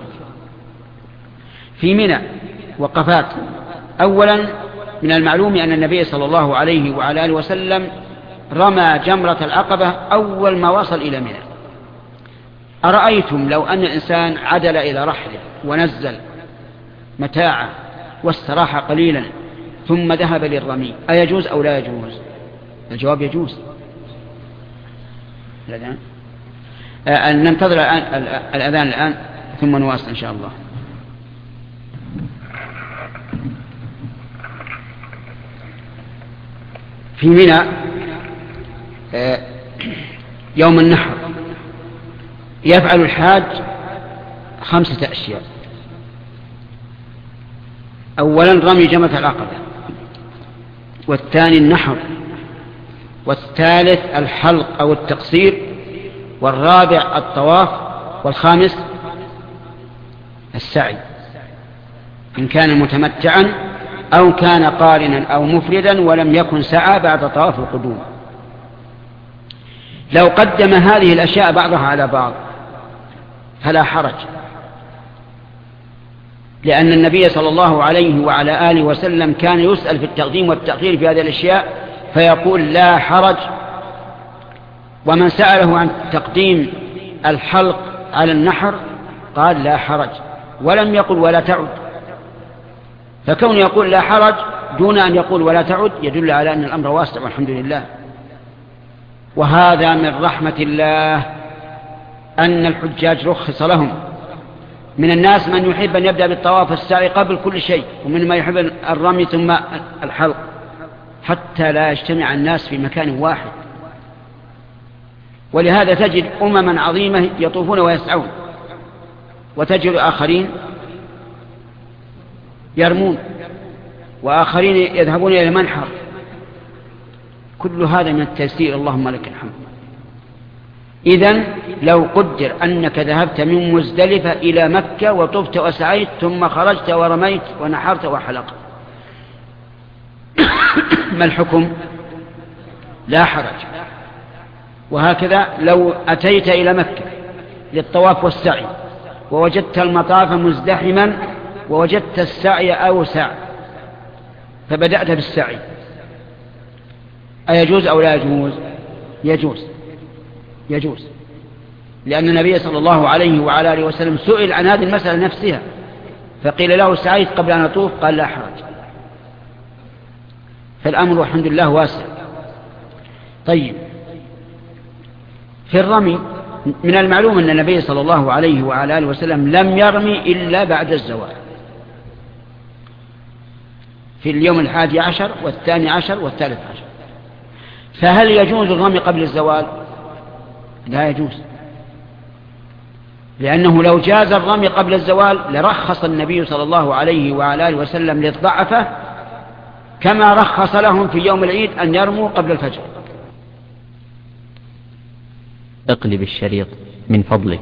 في منى وقفات. أولا، من المعلوم أن النبي صلى الله عليه وعلى آله وسلم رمى جمرة العقبة أول ما وصل إلى منى. أرأيتم لو أن الإنسان عدل إلى رحله ونزل متاعه واستراح قليلا ثم ذهب للرمي، أيجوز أو لا يجوز؟ الجواب: يجوز. الأذان آه ننتظر الآن الأذان الآن ثم نواصل إن شاء الله. في منى آه يوم النحر يفعل الحاج خمسة أشياء. أولا، رمي جمرة العقبة، والثاني النحر، والثالث الحلق أو التقصير، والرابع الطواف، والخامس السعي إن كان متمتعا أو كان قارنا أو مفردا ولم يكن سعى بعد طواف القدوم. لو قدم هذه الأشياء بعضها على بعض فلا حرج، لأن النبي صلى الله عليه وعلى آله وسلم كان يسأل في التقديم والتأخير في هذه الأشياء فيقول: لا حرج. ومن سأله عن تقديم الحلق على النحر قال: لا حرج، ولم يقل ولا تعد. فكون يقول لا حرج دون أن يقول ولا تعد يدل على أن الأمر واسع والحمد لله. وهذا من رحمة الله أن الحجاج رخص لهم. من الناس من يحب أن يبدأ بالطواف والسعي قبل كل شيء، ومن ما يحب الرمي ثم الحلق، حتى لا يجتمع الناس في مكان واحد. ولهذا تجد أمما عظيمة يطوفون ويسعون، وتجد آخرين يرمون، وآخرين يذهبون إلى المنحر. كل هذا من التيسير، اللهم لك الحمد. إذن لو قدر أنك ذهبت من مزدلفة إلى مكة وطفت وسعيت ثم خرجت ورميت ونحرت وحلقت، ما الحكم؟ لا حرج. وهكذا لو أتيت إلى مكة للطواف والسعي ووجدت المطاف مزدحما ووجدت السعي أوسع فبدأت بالسعي، أيجوز أو لا يجوز؟ يجوز، يجوز، لأن النبي صلى الله عليه وعلى آله وسلم سئل عن هذه المسألة نفسها فقيل له: سعيت قبل أن أطوف؟ قال: لا حرج. فالأمر والحمد لله واسع. طيب، في الرمي من المعلوم أن النبي صلى الله عليه وعلى آله وسلم لم يرمي إلا بعد الزوال، في اليوم الحادي عشر والثاني عشر والثالث عشر. فهل يجوز الرمي قبل الزوال؟ لا يجوز، لأنه لو جاز الرمي قبل الزوال لرخص النبي صلى الله عليه وعلى آله وسلم للضعفة كما رخص لهم في يوم العيد أن يرموا قبل الفجر. اقلب الشريط من فضلك.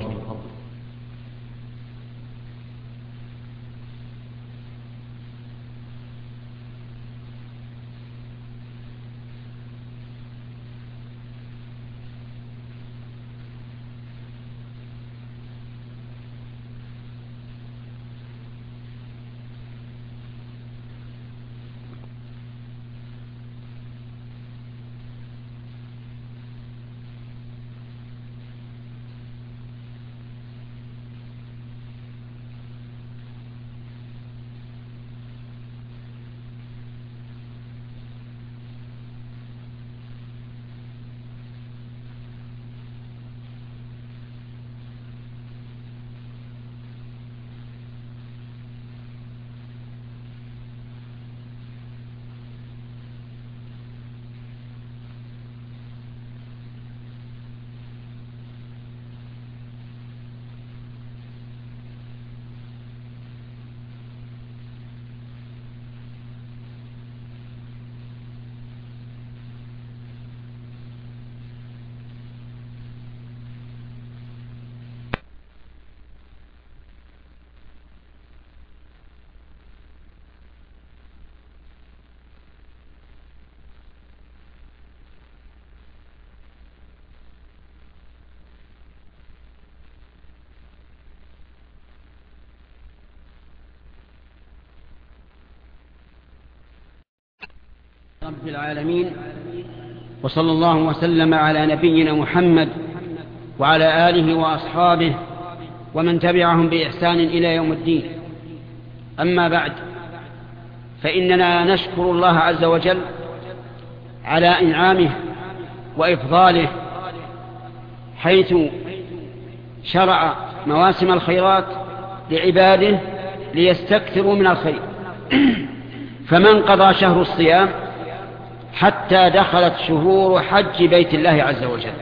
رب العالمين، وصلى الله وسلم على نبينا محمد وعلى آله وأصحابه ومن تبعهم بإحسان إلى يوم الدين. أما بعد، فإننا نشكر الله عز وجل على إنعامه وإفضاله، حيث شرع مواسم الخيرات لعباده ليستكثروا من الخير. فمن قضى شهر الصيام حتى دخلت شهور حج بيت الله عز وجل،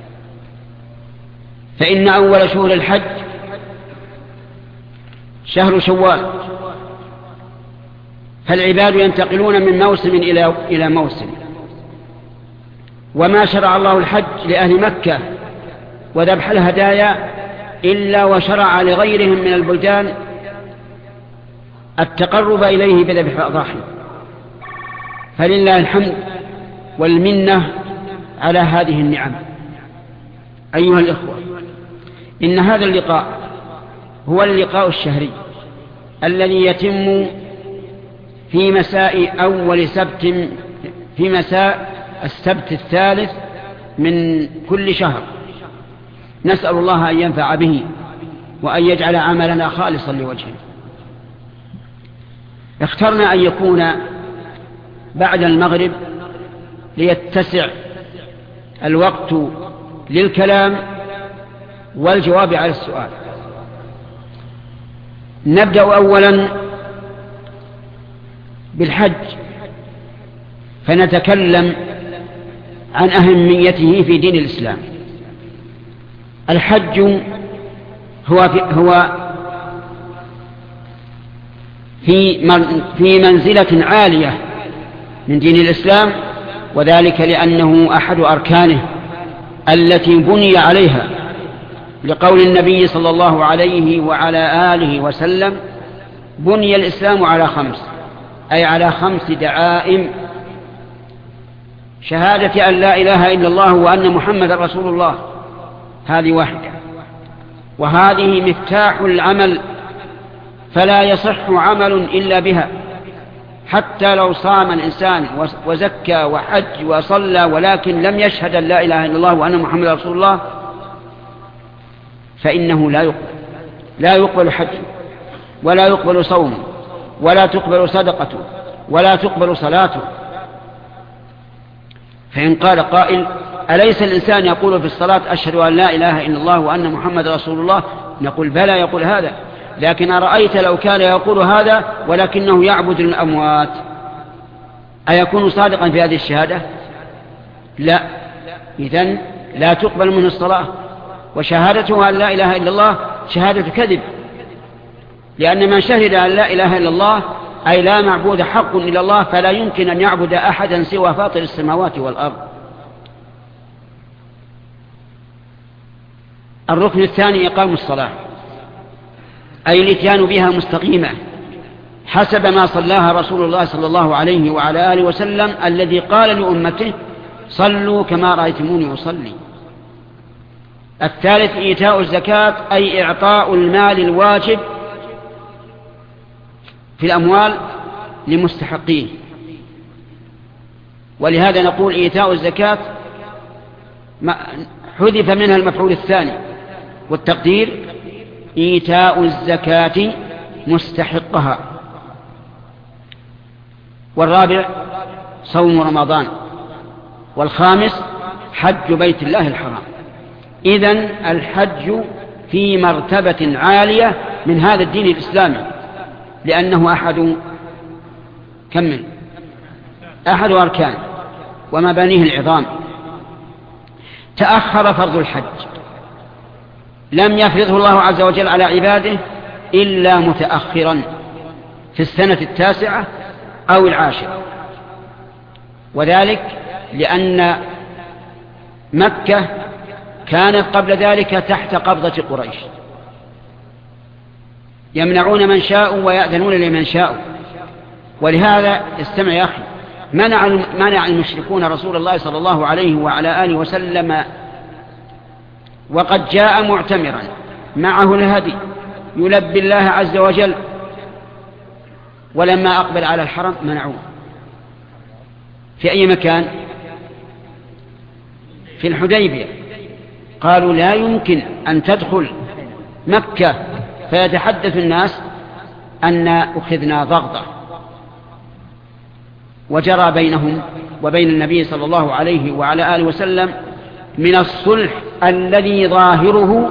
فإن أول شهور الحج شهر شوال، فالعباد ينتقلون من موسم إلى إلى موسم. وما شرع الله الحج لأهل مكة وذبح الهدايا إلا وشرع لغيرهم من البلدان التقرب إليه بذبح الأضاحي. فلله الحمد والمنة على هذه النعم. أيها الإخوة، إن هذا اللقاء هو اللقاء الشهري الذي يتم في مساء أول سبت، في مساء السبت الثالث من كل شهر. نسأل الله أن ينفع به وأن يجعل عملنا خالصا لوجهه. اخترنا أن يكون بعد المغرب ليتسع الوقت للكلام والجواب على السؤال. نبدأ أولا بالحج، فنتكلم عن أهميته في دين الإسلام. الحج هو في, هو في, في منزلة عالية من دين الإسلام، وذلك لأنه أحد أركانه التي بني عليها، لقول النبي صلى الله عليه وعلى آله وسلم: بني الإسلام على خمس، أي على خمس دعائم: شهادة أن لا إله إلا الله وأن محمد رسول الله، هذه واحدة، وهذه مفتاح العمل، فلا يصح عمل إلا بها. حتى لو صام الإنسان وزكى وحج وصلى ولكن لم يشهد أن لا إله إلا الله وأن محمد رسول الله فإنه لا يقبل لا يقبل حجه، ولا يقبل صومه، ولا تقبل صدقته، ولا تقبل صلاته. فإن قال قائل: أليس الإنسان يقول في الصلاة أشهد أن لا إله إلا الله وأن محمد رسول الله؟ نقول: بلى يقول هذا، لكن أرأيت لو كان يقول هذا ولكنه يعبد الأموات، أيكون صادقا في هذه الشهادة؟ لا. إذن لا تقبل منه الصلاة. وشهادته أن لا إله إلا الله شهادة كذب، لأن من شهد أن لا إله إلا الله أي لا معبود حق إلا الله، فلا يمكن أن يعبد أحدا سوى فاطر السماوات والأرض. الركن الثاني إقام الصلاة، أي الاتيان بها مستقيمة حسب ما صلاها رسول الله صلى الله عليه وعلى آله وسلم، الذي قال لأمته: صلوا كما رأيتموني أصلي. الثالث إيتاء الزكاة، أي إعطاء المال الواجب في الأموال لمستحقيه. ولهذا نقول إيتاء الزكاة حذف منها المفعول الثاني، والتقدير: إيتاء الزكاة مستحقها. والرابع صوم رمضان. والخامس حج بيت الله الحرام. إذن الحج في مرتبة عالية من هذا الدين الإسلامي، لأنه أحد كمل أحد أركان ومبانيه العظام. تأخر فرض الحج، لم يفرضه الله عز وجل على عباده إلا متأخرا في السنة التاسعة أو العاشرة، وذلك لأن مكة كانت قبل ذلك تحت قبضة قريش، يمنعون من شاءوا ويأذنون لمن شاءوا. ولهذا استمع يا أخي، منع منع المشركون رسول الله صلى الله عليه وعلى آله وسلم وقد جاء معتمرا معه الهدي يلبي الله عز وجل، ولما أقبل على الحرم منعوه. في أي مكان؟ في الحديبية. قالوا لا يمكن أن تدخل مكة فيتحدث الناس أن أخذنا ضغطة. وجرى بينهم وبين النبي صلى الله عليه وعلى آله وسلم من الصلح الذي ظاهره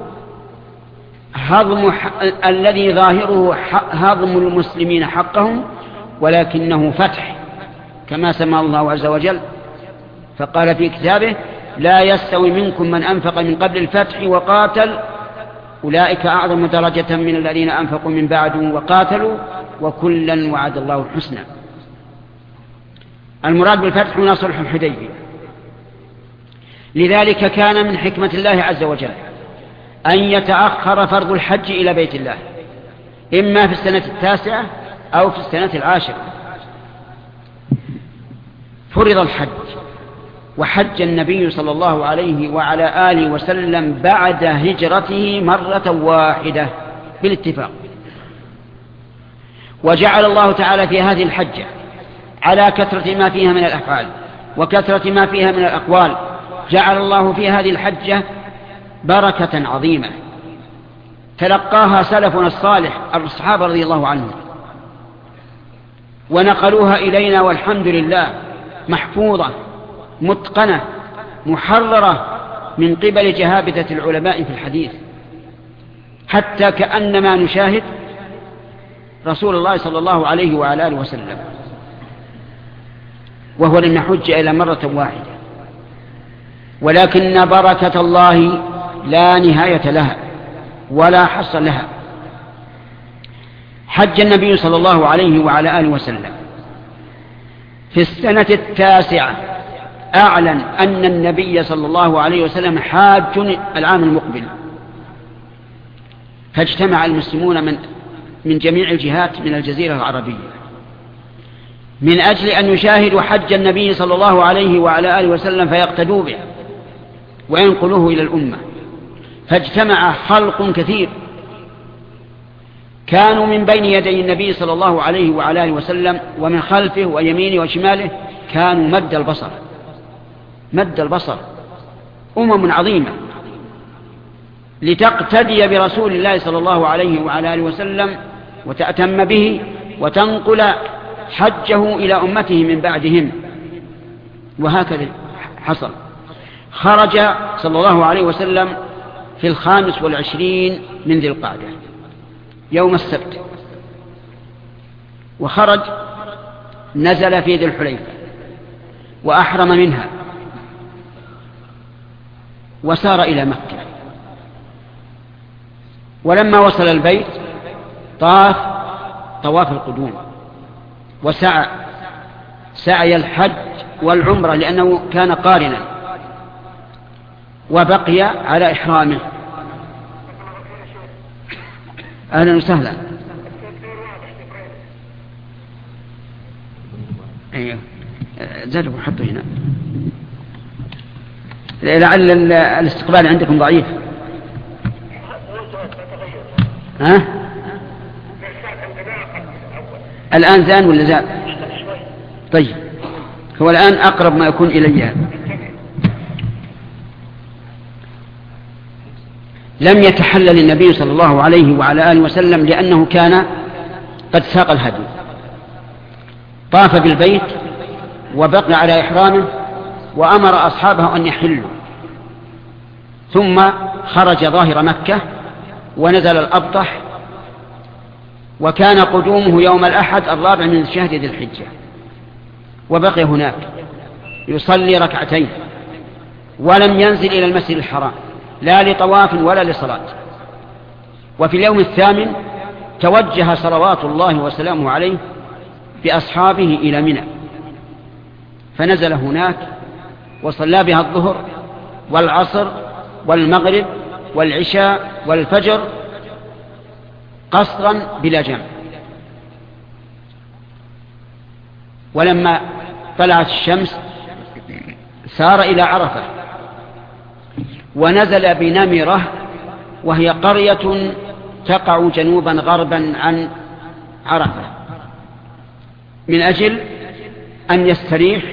هضم الذي ظاهره هضم المسلمين حقهم، ولكنه فتح كما سمى الله عز وجل، فقال في كتابه: لا يستوي منكم من أنفق من قبل الفتح وقاتل أولئك أعظم درجة من الذين أنفقوا من بعد وقاتلوا وكلا وعد الله الحسنى. المراد بالفتح هنا صلح الحديبية. لذلك كان من حكمة الله عز وجل أن يتأخر فرض الحج إلى بيت الله، إما في السنة التاسعة أو في السنة العاشرة. فرض الحج وحج النبي صلى الله عليه وعلى آله وسلم بعد هجرته مرة واحدة بالاتفاق. وجعل الله تعالى في هذه الحجة على كثرة ما فيها من الأفعال وكثرة ما فيها من الأقوال، جعل الله في هذه الحجة بركة عظيمة تلقاها سلفنا الصالح الصحابة رضي الله عنهم، ونقلوها إلينا والحمد لله محفوظة متقنة محررة من قبل جهابذة العلماء في الحديث، حتى كأنما نشاهد رسول الله صلى الله عليه وعلى آله وسلم، وهو لم يحج إلا مرة واحدة. ولكن بركة الله لا نهاية لها ولا حصر لها. حج النبي صلى الله عليه وعلى آله وسلم في السنة التاسعة، أعلن أن النبي صلى الله عليه وسلم حاج العام المقبل، فاجتمع المسلمون من من جميع الجهات من الجزيرة العربية من أجل أن يشاهدوا حج النبي صلى الله عليه وعلى آله وسلم فيقتدوا به وينقلوه إلى الأمة. فاجتمع خلق كثير كانوا من بين يدي النبي صلى الله عليه وعلى آله وسلم ومن خلفه ويمينه وشماله، كانوا مد البصر مد البصر أمم عظيمة لتقتدي برسول الله صلى الله عليه وعلى آله وسلم وتأتم به وتنقل حجه إلى أمته من بعدهم. وهكذا حصل. خرج صلى الله عليه وسلم في الخامس والعشرين من ذي القعدة يوم السبت، وخرج نزل في ذي الحليفة وأحرم منها وسار إلى مكة. ولما وصل البيت طاف طواف القدوم وسعى سعي الحج والعمرة لأنه كان قارنا، وبقي على إحرامه. أهلا وسهلا. أيوه زادوا حطوا هنا، لعل الاستقبال عندكم ضعيف. ها؟ الآن زان ولا زاد؟ طيب هو الآن أقرب ما يكون إلي. لم يتحلل النبي صلى الله عليه وعلى آله وسلم لأنه كان قد ساق الهدي، طاف بالبيت وبقي على إحرامه وأمر أصحابه أن يحلوا، ثم خرج ظاهر مكة ونزل الأبطح، وكان قدومه يوم الأحد الرابع من شهر ذي الحجة، وبقي هناك يصلي ركعتين ولم ينزل إلى المسجد الحرام لا لطواف ولا لصلاة. وفي اليوم الثامن توجه صلوات الله وسلامه عليه بأصحابه إلى منى، فنزل هناك وصلى بها الظهر والعصر والمغرب والعشاء والفجر قصرا بلا جمع. ولما طلعت الشمس سار إلى عرفة ونزل بنمرة، وهي قرية تقع جنوبا غربا عن عرفة، من أجل أن يستريح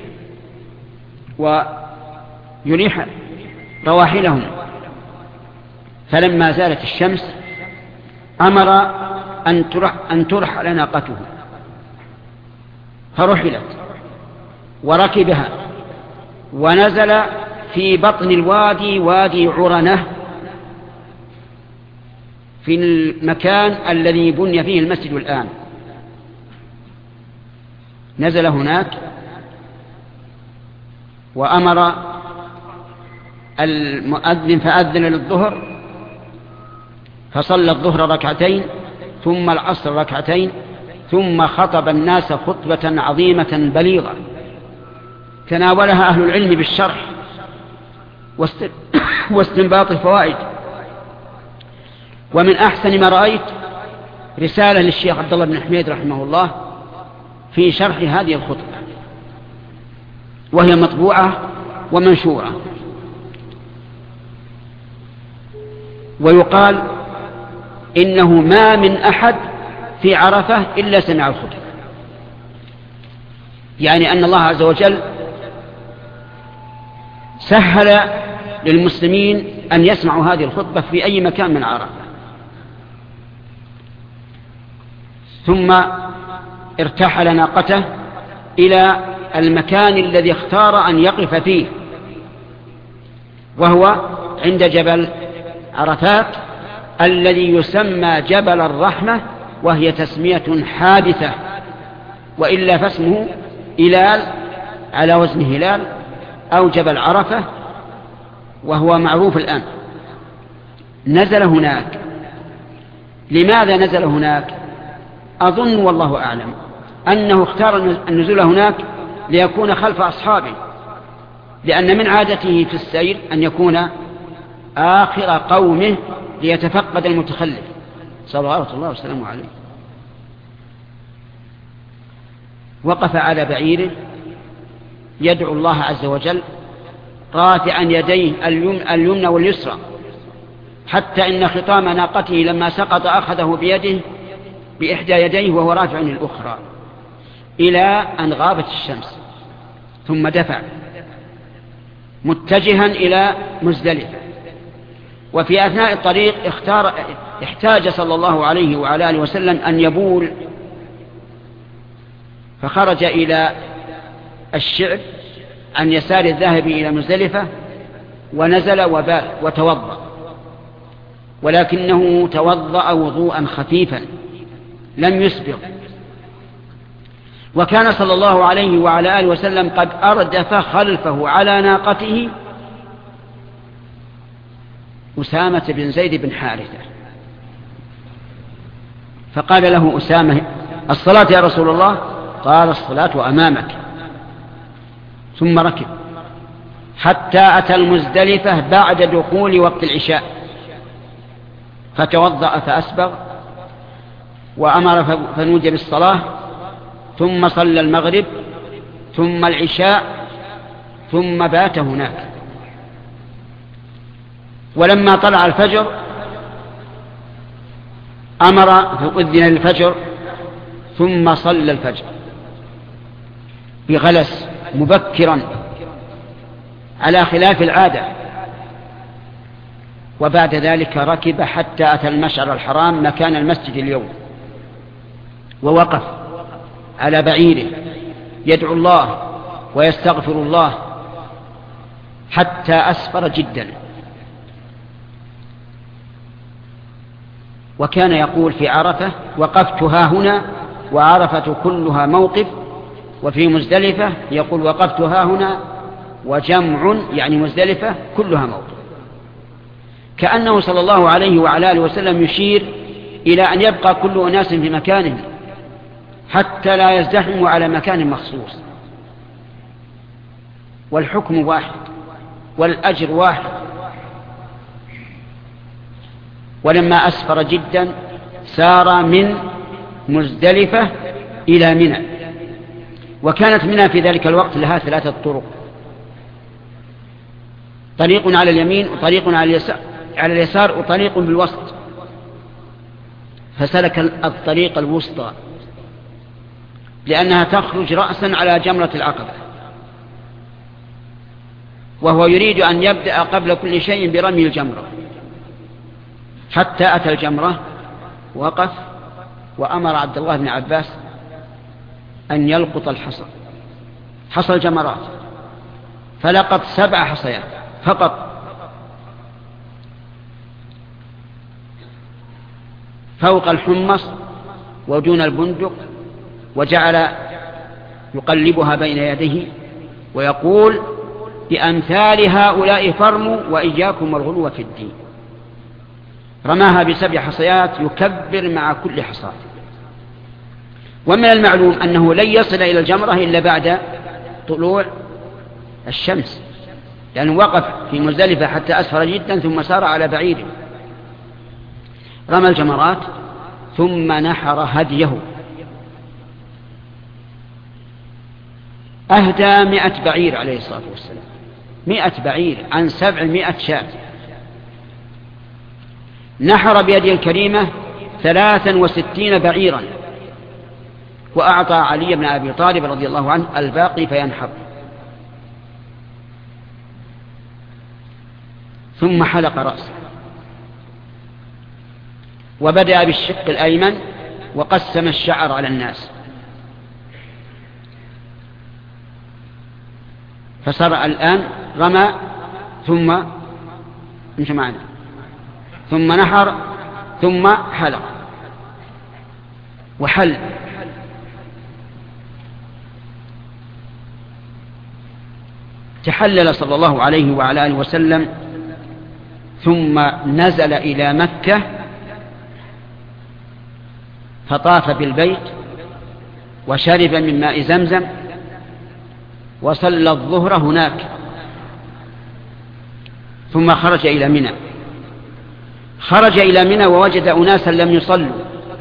ويريح رواحلهم. فلما زالت الشمس أمر أن ترح أن ترحل ناقته، فرحلت وركبها ونزل في بطن الوادي، وادي عرنة، في المكان الذي بني فيه المسجد الآن. نزل هناك وأمر المؤذن فأذن للظهر، فصلى الظهر ركعتين ثم العصر ركعتين، ثم خطب الناس خطبة عظيمة بليغة تناولها أهل العلم بالشرح واستنباط الفوائد. ومن أحسن ما رأيت رسالة للشيخ عبد الله بن حميد رحمه الله في شرح هذه الخطبة، وهي مطبوعة ومنشورة. ويقال إنه ما من أحد في عرفة إلا سمع الخطبة، يعني أن الله عز وجل سهل للمسلمين أن يسمعوا هذه الخطبة في أي مكان من عرفة. ثم ارتحل ناقته إلى المكان الذي اختار أن يقف فيه، وهو عند جبل عرفات الذي يسمى جبل الرحمة، وهي تسمية حادثة، وإلا فاسمه إلال على وزن هلال أو جبل عرفة، وهو معروف الآن. نزل هناك. لماذا نزل هناك؟ أظن والله أعلم أنه اختار النزول هناك ليكون خلف أصحابه، لأن من عادته في السير أن يكون آخر قومه ليتفقد المتخلف صلوات الله وسلامه عليه. وقف على بعيره يدعو الله عز وجل رافعا يديه اليمنى واليسرى، حتى إن خطام ناقته لما سقط أخذه بيده بإحدى يديه وهو رافع الأخرى إلى أن غابت الشمس، ثم دفع متجها إلى مزدلفة. وفي أثناء الطريق اختار احتاج صلى الله عليه وعلى آله وسلم أن يبول، فخرج إلى الشعب عن يسار الذاهب إلى مزدلفة ونزل وبال وتوضأ، ولكنه توضأ وضوءا خفيفا لم يسبق. وكان صلى الله عليه وعلى آله وسلم قد أردف خلفه على ناقته أسامة بن زيد بن حارثة، فقال له أسامة: الصلاة يا رسول الله؟ قال: الصلاة أمامك. ثم ركب حتى أتى المزدلفة بعد دخول وقت العشاء، فتوضأ فأسبغ وأمر فنودي بالصلاة، ثم صلى المغرب ثم العشاء ثم بات هناك. ولما طلع الفجر أمر فأذن للفجر، ثم صلى الفجر بغلس مبكرا على خلاف العادة. وبعد ذلك ركب حتى أتى المشعر الحرام مكان المسجد اليوم، ووقف على بعيره يدعو الله ويستغفر الله حتى أسفر جدا. وكان يقول في عرفة: وقفت ها هنا وعرفة كلها موقف. وفي مزدلفة يقول: وقفت ها هنا وجمع يعني مزدلفة كلها موقف. كأنه صلى الله عليه وعلى آله وسلم يشير إلى أن يبقى كل أناس في مكانهم حتى لا يزدحموا على مكان مخصوص، والحكم واحد والأجر واحد. ولما أسفر جدا سار من مزدلفة إلى منى، وكانت منى في ذلك الوقت لها ثلاثة طرق: طريق على اليمين وطريق على اليسار, على اليسار وطريق بالوسط، فسلك الطريق الوسطى لأنها تخرج رأسا على جمرة العقبة، وهو يريد أن يبدأ قبل كل شيء برمي الجمرة، حتى أتى الجمرة وقف وأمر عبد الله بن عباس أن يلقط الحصى، حصى الجمرات، فلقط سبع حصيات فقط، فوق الحمص ودون البندق، وجعل يقلبها بين يديه ويقول: بأمثال هؤلاء فرموا وإياكم والغلو في الدين. رماها بسبع حصيات يكبر مع كل حصاة. ومن المعلوم أنه لن يصل إلى الجمرة إلا بعد طلوع الشمس، لأنه وقف في مزدلفة حتى أسفر جدا ثم سار على بعير، رمى الجمرات ثم نحر هديه، أهدى مئة بعير عليه الصلاة والسلام، مئة بعير عن سبعمائة شاة. نحر بيده الكريمة ثلاثا وستين بعيرا، وأعطى علي بن أبي طالب رضي الله عنه الباقي فينحر. ثم حلق رأسه وبدأ بالشق الأيمن وقسم الشعر على الناس، فصار الآن رمى ثم مش معنا ثم نحر ثم حلق وحل. تحلل صلى الله عليه وعلى آله وسلم ثم نزل إلى مكة فطاف بالبيت وشرب من ماء زمزم وصلى الظهر هناك، ثم خرج إلى منى. خرج إلى منى ووجد أناسا لم يصلوا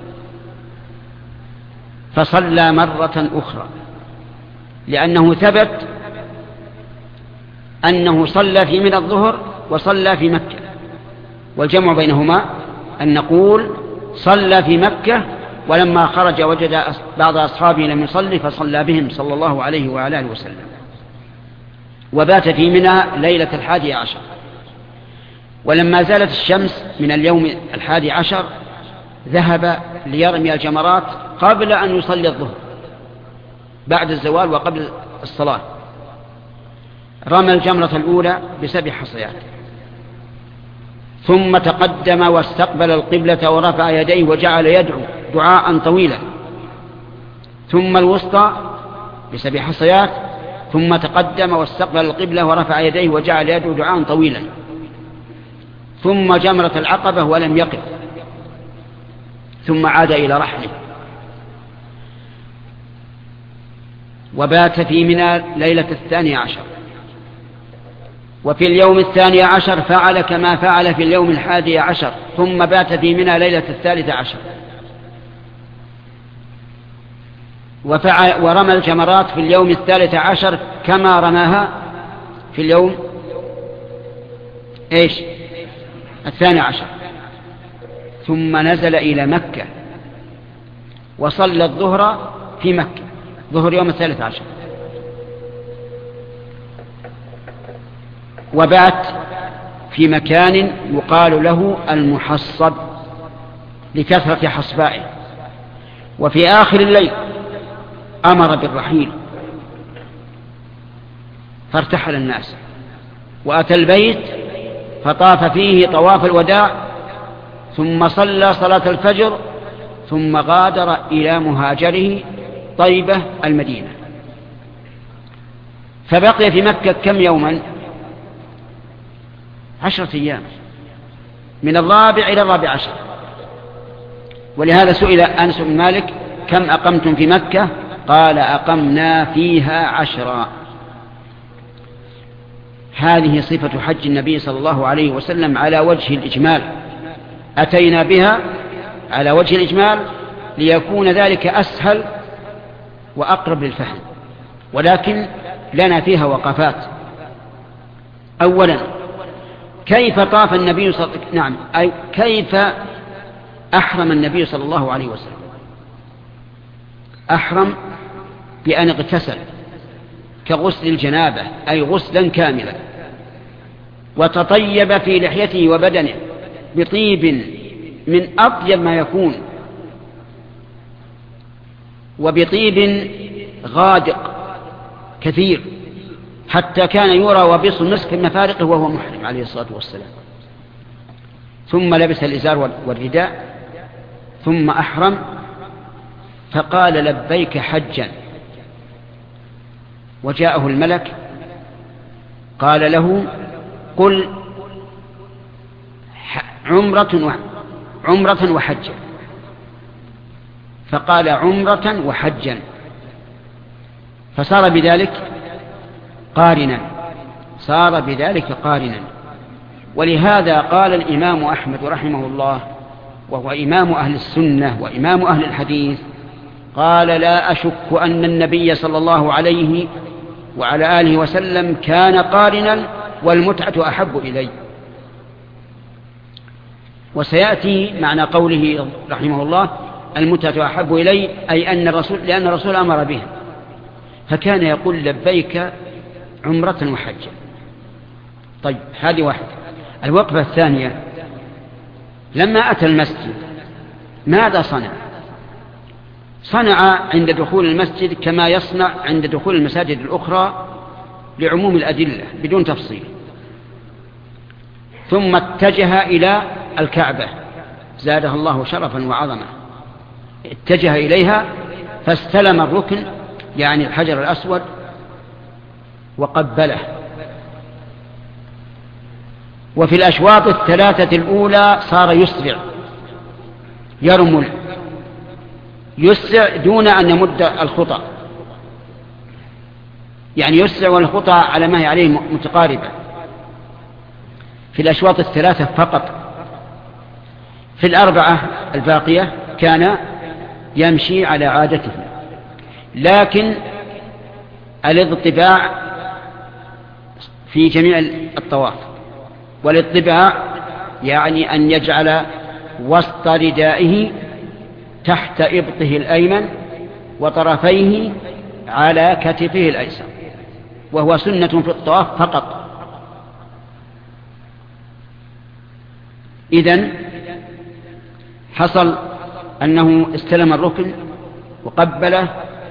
فصلى مرة أخرى، لأنه ثبت أنه صلى في منى الظهر وصلى في مكة، والجمع بينهما أن نقول صلى في مكة ولما خرج وجد بعض أصحابه لم يصلي فصلى بهم صلى الله عليه وعلى آله وسلم. وبات في منى ليلة الحادي عشر، ولما زالت الشمس من اليوم الحادي عشر ذهب ليرمي الجمرات قبل أن يصلي الظهر، بعد الزوال وقبل الصلاة. رمى الجمرة الأولى بسبع حصيات، ثم تقدم واستقبل القبلة ورفع يديه وجعل يدعو دعاء طويلا، ثم الوسطى بسبع حصيات، ثم تقدم واستقبل القبلة ورفع يديه وجعل يدعو دعاء طويلا، ثم جمرة العقبة ولم يقف، ثم عاد إلى رحله. وبات في منى ليلة الثاني عشر، وفي اليوم الثاني عشر فعل كما فعل في اليوم الحادي عشر، ثم بات في منى ليلة الثالث عشر، وفعل ورمى الجمرات في اليوم الثالث عشر كما رماها في اليوم إيش الثاني عشر. ثم نزل إلى مكة وصلى الظهر في مكة، ظهر يوم الثالث عشر، وبات في مكان يقال له المحصب لكثرة حصبائه. وفي آخر الليل أمر بالرحيل فارتحل الناس، وأتى البيت فطاف فيه طواف الوداع، ثم صلى صلاة الفجر، ثم غادر إلى مهاجره طيبة المدينة. فبقي في مكة كم يوما؟ عشرة أيام، من الرابع إلى الرابع عشر. ولهذا سئل أنس بن مالك: كم أقمتم في مكة؟ قال: أقمنا فيها عشرا. هذه صفة حج النبي صلى الله عليه وسلم على وجه الإجمال، أتينا بها على وجه الإجمال ليكون ذلك أسهل وأقرب للفهم، ولكن لنا فيها وقفات. أولا، كيف طاف النبي صلى نعم أي كيف أحرم النبي صلى الله عليه وسلم؟ أحرم بأن اغتسل كغسل الجنابة أي غسلا كاملا، وتطيب في لحيته وبدنه بطيب من أطيب ما يكون، وبطيب غادق كثير، حتى كان يرى وبيص المسك في مفارقه وهو محرم عليه الصلاة والسلام. ثم لبس الإزار والرداء ثم أحرم، فقال لبيك حجا، وجاءه الملك قال له قل عمرة عمرة وحجا، فقال عمرة وحجا، فصار بذلك قارنا، صار بذلك قارنا. ولهذا قال الإمام أحمد رحمه الله، وهو إمام أهل السنة وإمام أهل الحديث، قال لا أشك أن النبي صلى الله عليه وعلى آله وسلم كان قارنا والمتعة أحب إلي. وسيأتي معنى قوله رحمه الله المتعة أحب إلي، أي أن الرسول لأن الرسول أمر به، فكان يقول لبيك عمرة وحجة. طيب هذه واحدة. الوقفة الثانية، لما أتى المسجد ماذا صنع؟ صنع عند دخول المسجد كما يصنع عند دخول المساجد الأخرى لعموم الأدلة بدون تفصيل، ثم اتجه إلى الكعبة زادها الله شرفا وعظمة، اتجه إليها فاستلم الركن يعني الحجر الأسود وقبله. وفي الأشواط الثلاثة الأولى صار يسرع يرمل، يسرع دون أن يمد الخطى، يعني يسرع والخطى على ما هي عليه متقاربة في الأشواط الثلاثة فقط. في الأربعة الباقية كان يمشي على عادته، لكن الاضطباع في جميع الطواف، والاضطباع يعني أن يجعل وسط ردائه تحت إبطه الأيمن وطرفيه على كتفه الأيسر، وهو سنة في الطواف فقط. إذن حصل أنه استلم الركن وقبله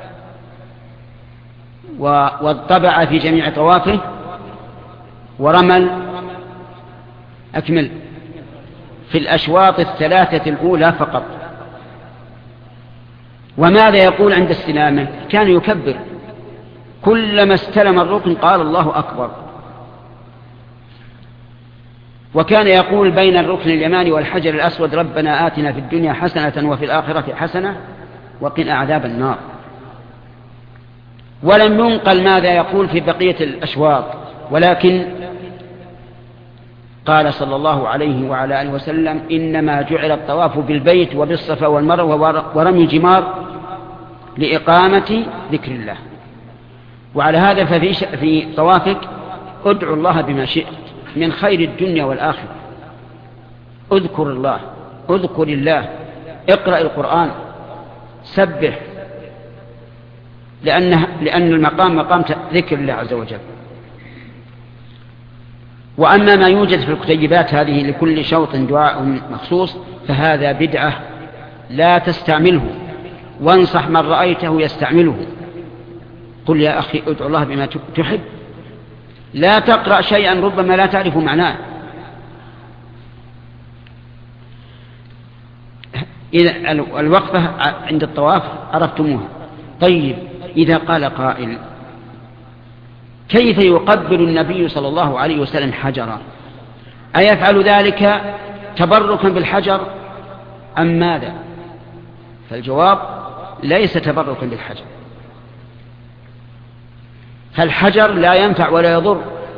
واضطبع في جميع طوافه ورمل. أكمل. في الأشواط الثلاثة الأولى فقط. وماذا يقول عند استلامه؟ كان يكبر كلما استلم الركن قال الله أكبر، وكان يقول بين الركن اليماني والحجر الأسود ربنا آتنا في الدنيا حسنة وفي الآخرة حسنة وقنا عذاب النار. ولم ينقل ماذا يقول في بقية الأشواط، ولكن قال صلى الله عليه وعلى آله وسلم إنما جعل الطواف بالبيت وبالصفا والمروة ورمي الجمار لإقامة ذكر الله. وعلى هذا ففي في طوافك ادعو الله بما شئت من خير الدنيا والآخرة، اذكر الله، اذكر الله، اقرأ القرآن، سبح، لأن, لأن المقام مقام ذكر الله عز وجل. وأما ما يوجد في الكتيبات هذه لكل شوط دعاء مخصوص فهذا بدعة لا تستعمله، وانصح من رأيته يستعمله. قل يا أخي ادعو الله بما تحب، لا تقرأ شيئا ربما لا تعرف معناه. إذا الوقفة عند الطواف عرفتموها. طيب إذا قال قائل كيف يقبل النبي صلى الله عليه وسلم حجرا؟ أيفعل ذلك تبركا بالحجر أم ماذا؟ فالجواب ليس تبركا بالحجر، فالحجر لا ينفع ولا يضر.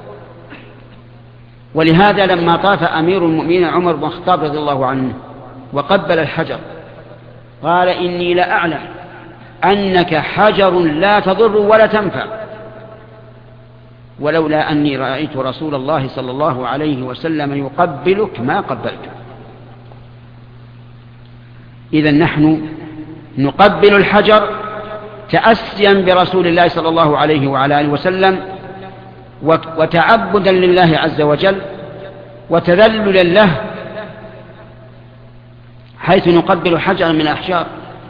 ولهذا لما طاف أمير المؤمنين عمر بن الخطاب رضي الله عنه وقبل الحجر قال إني لأعلم أنك حجر لا تضر ولا تنفع، ولولا أني رأيت رسول الله صلى الله عليه وسلم يقبلك ما قبلته. إذن نحن نقبل الحجر تأسيا برسول الله صلى الله عليه وعلى آله وسلم وتعبدا لله عز وجل وتذللا له، حيث نقبل حجرا من الأحجار،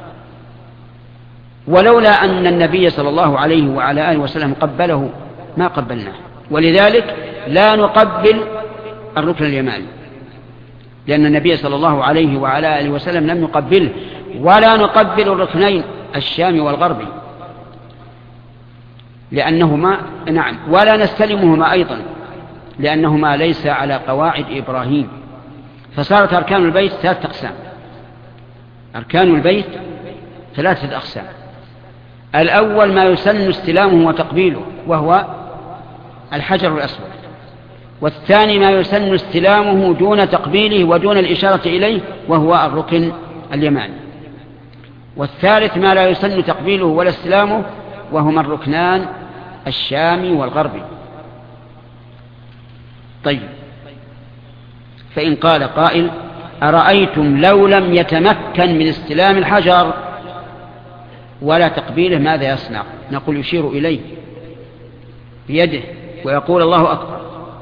ولولا أن النبي صلى الله عليه وعلى آله وسلم قبله ما قبلناه. ولذلك لا نقبل الركن اليماني، لأن النبي صلى الله عليه وعلى آله وسلم لم يقبله، ولا نقبل الركنين الشامي والغربي لأنهما نعم ولا نستلمهما أيضا لأنهما ليس على قواعد إبراهيم. فصارت أركان البيت ثلاثة أقسام، أركان البيت ثلاثة أقسام. الأول ما يسن استلامه وتقبيله وهو الحجر الأسود، والثاني ما يسن استلامه دون تقبيله ودون الإشارة إليه وهو الركن اليماني، والثالث ما لا يسن تقبيله ولا استلامه وهما الركنان الشامي والغربي. طيب، فإن قال قائل أرأيتم لو لم يتمكن من استلام الحجر ولا تقبيله ماذا يصنع؟ نقول يشير إليه بيده ويقول الله أكبر.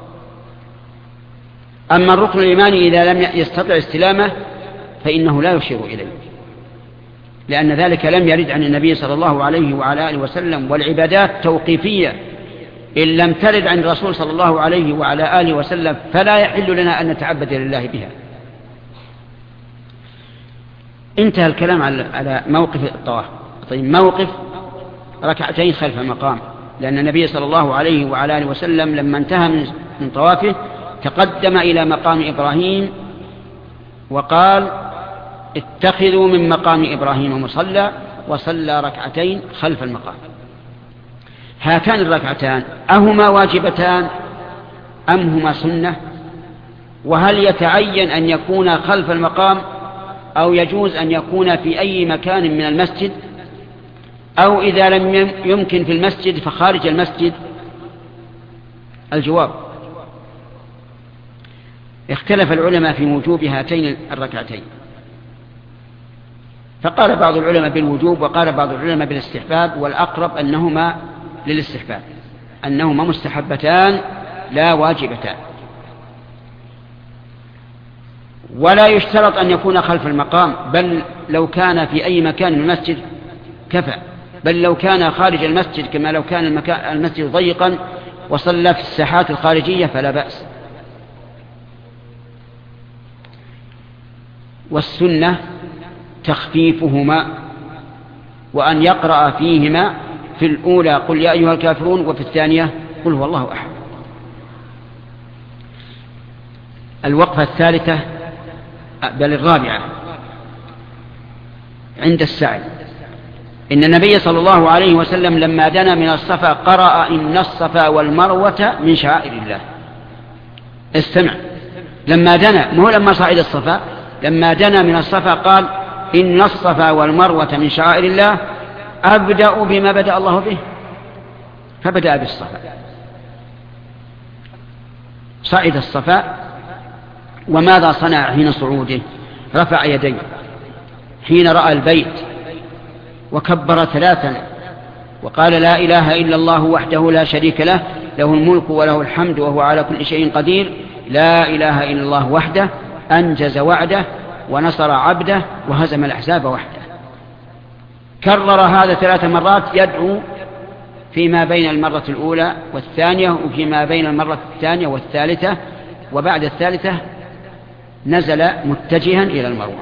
أما الركن اليماني إذا لم يستطع استلامه فإنه لا يشير إليه، لأن ذلك لم يرد عن النبي صلى الله عليه وعلى آله وسلم، والعبادات توقيفية إن لم ترد عن الرسول صلى الله عليه وعلى آله وسلم فلا يحل لنا أن نتعبد لله بها. انتهى الكلام على موقف الطواف. طيب، موقف ركعتين خلف المقام، لأن النبي صلى الله عليه وعلى آله وسلم لما انتهى من طوافه تقدم إلى مقام إبراهيم وقال اتخذوا من مقام إبراهيم مصلى، وصلى ركعتين خلف المقام. هاتان الركعتان أهما واجبتان أم هما سنة؟ وهل يتعين أن يكون خلف المقام أو يجوز أن يكون في أي مكان من المسجد، أو إذا لم يمكن في المسجد فخارج المسجد؟ الجواب: اختلف العلماء في وجوب هاتين الركعتين، فقال بعض العلماء بالوجوب وقال بعض العلماء بالاستحباب، والأقرب أنهما للاستحباب، أنهما مستحبتان لا واجبتان. ولا يشترط أن يكون خلف المقام، بل لو كان في أي مكان من المسجد كفى، بل لو كان خارج المسجد كما لو كان المكان المسجد ضيقا وصلى في الساحات الخارجية فلا بأس. والسنة تخفيفهما، وأن يقرأ فيهما في الأولى قل يا أيها الكافرون، وفي الثانية قل هو الله أحد. الوقفة الثالثة بل الرابعة عند السعي. إن النبي صلى الله عليه وسلم لما دنا من الصفا قرأ إن الصفا والمروة من شعائر الله. استمع، لما دنا، مو لما صعد الصفا، لما دنا من الصفا قال إن الصفا والمروة من شعائر الله، أبدأ بما بدأ الله به، فبدأ بالصفا. صعد الصفا، وماذا صنع حين صعوده؟ رفع يديه حين رأى البيت وكبر ثلاثا وقال لا إله إلا الله وحده لا شريك له، له الملك وله الحمد وهو على كل شيء قدير، لا إله إلا الله وحده أنجز وعده ونصر عبده وهزم الأحزاب وحده. كرر هذا ثلاث مرات، يدعو فيما بين المرة الأولى والثانية وفيما بين المرة الثانية والثالثة، وبعد الثالثة نزل متجها إلى المروة.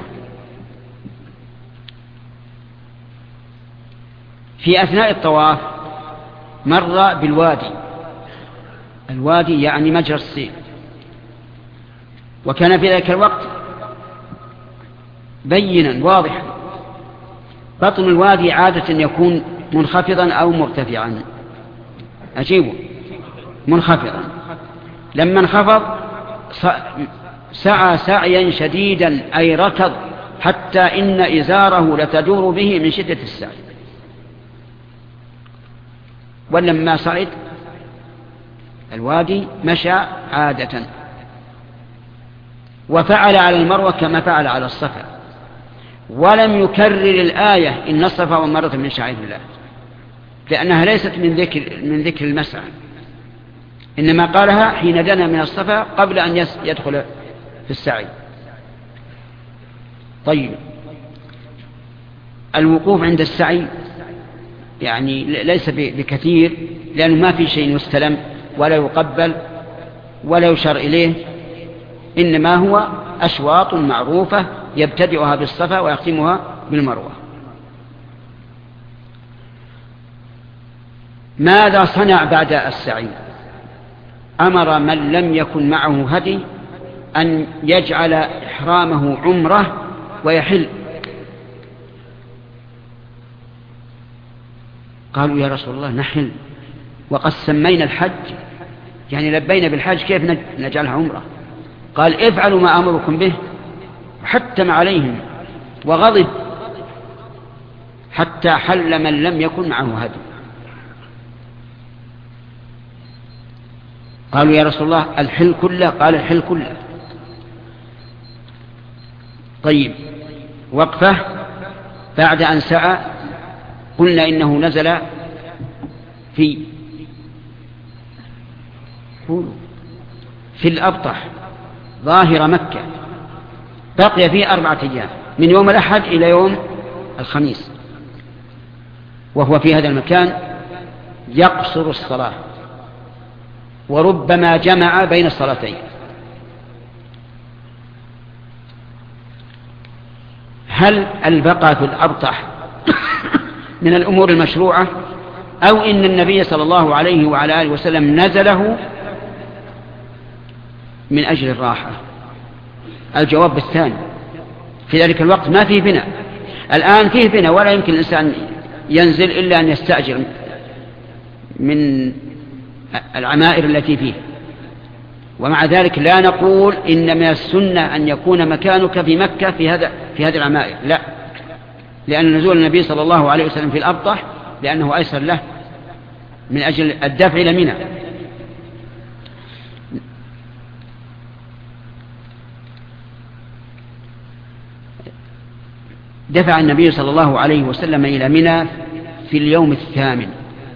في أثناء الطواف مر بالوادي، الوادي يعني مجرى السيل، وكان في ذلك الوقت بينا واضحا. بطن الوادي عادة يكون منخفضا أو مرتفعا، أجيبه منخفضا. لما انخفض سعى سعيا شديدا، أي ركض حتى إن إزاره لتدور به من شدة السعي. ولما صعد الوادي مشى عادة، وفعل على المروة كما فعل على الصفا، ولم يكرر الآية إن الصفا والمروة من شعائر الله، لأنها ليست من ذكر, من ذكر المسعى، إنما قالها حين دنا من الصفا قبل أن يدخل في السعي. طيب، الوقوف عند السعي يعني ليس بكثير، لأنه ما في شيء يستلم ولا يقبل ولا يشار إليه، إنما هو أشواط معروفة يبتدئها بالصفا ويختمها بالمروة. ماذا صنع بعد السعي؟ أمر من لم يكن معه هدي أن يجعل إحرامه عمرة ويحل. قالوا يا رسول الله نحل وقد سمينا الحج، يعني لبينا بالحج، كيف نجعلها عمرة؟ قال افعلوا ما أمركم به. حتم عليهم وغضب حتى حل من لم يكن معه هدي. قالوا يا رسول الله الحل كله؟ قال الحل كله. طيب، وقفه بعد أن سعى قلنا إنه نزل في في الأبطح ظاهر مكة، بقي فيه أربعة أيام من يوم الأحد إلى يوم الخميس، وهو في هذا المكان يقصر الصلاة وربما جمع بين الصلاتين. هل البقاء في الأبطح من الأمور المشروعة، أو إن النبي صلى الله عليه وعلى آله وسلم نزله من أجل الراحة؟ الجواب بالثاني. في ذلك الوقت ما فيه بناء، الآن فيه بناء ولا يمكن الإنسان ينزل إلا أن يستأجر من العمائر التي فيه. ومع ذلك لا نقول إن من السنة أن يكون مكانك في مكة في هذا في هذه العمائر، لا، لأن نزول النبي صلى الله عليه وسلم في الأبطح لأنه أيسر له من أجل الدفع إلى منى. دفع النبي صلى الله عليه وسلم إلى منى في اليوم الثامن.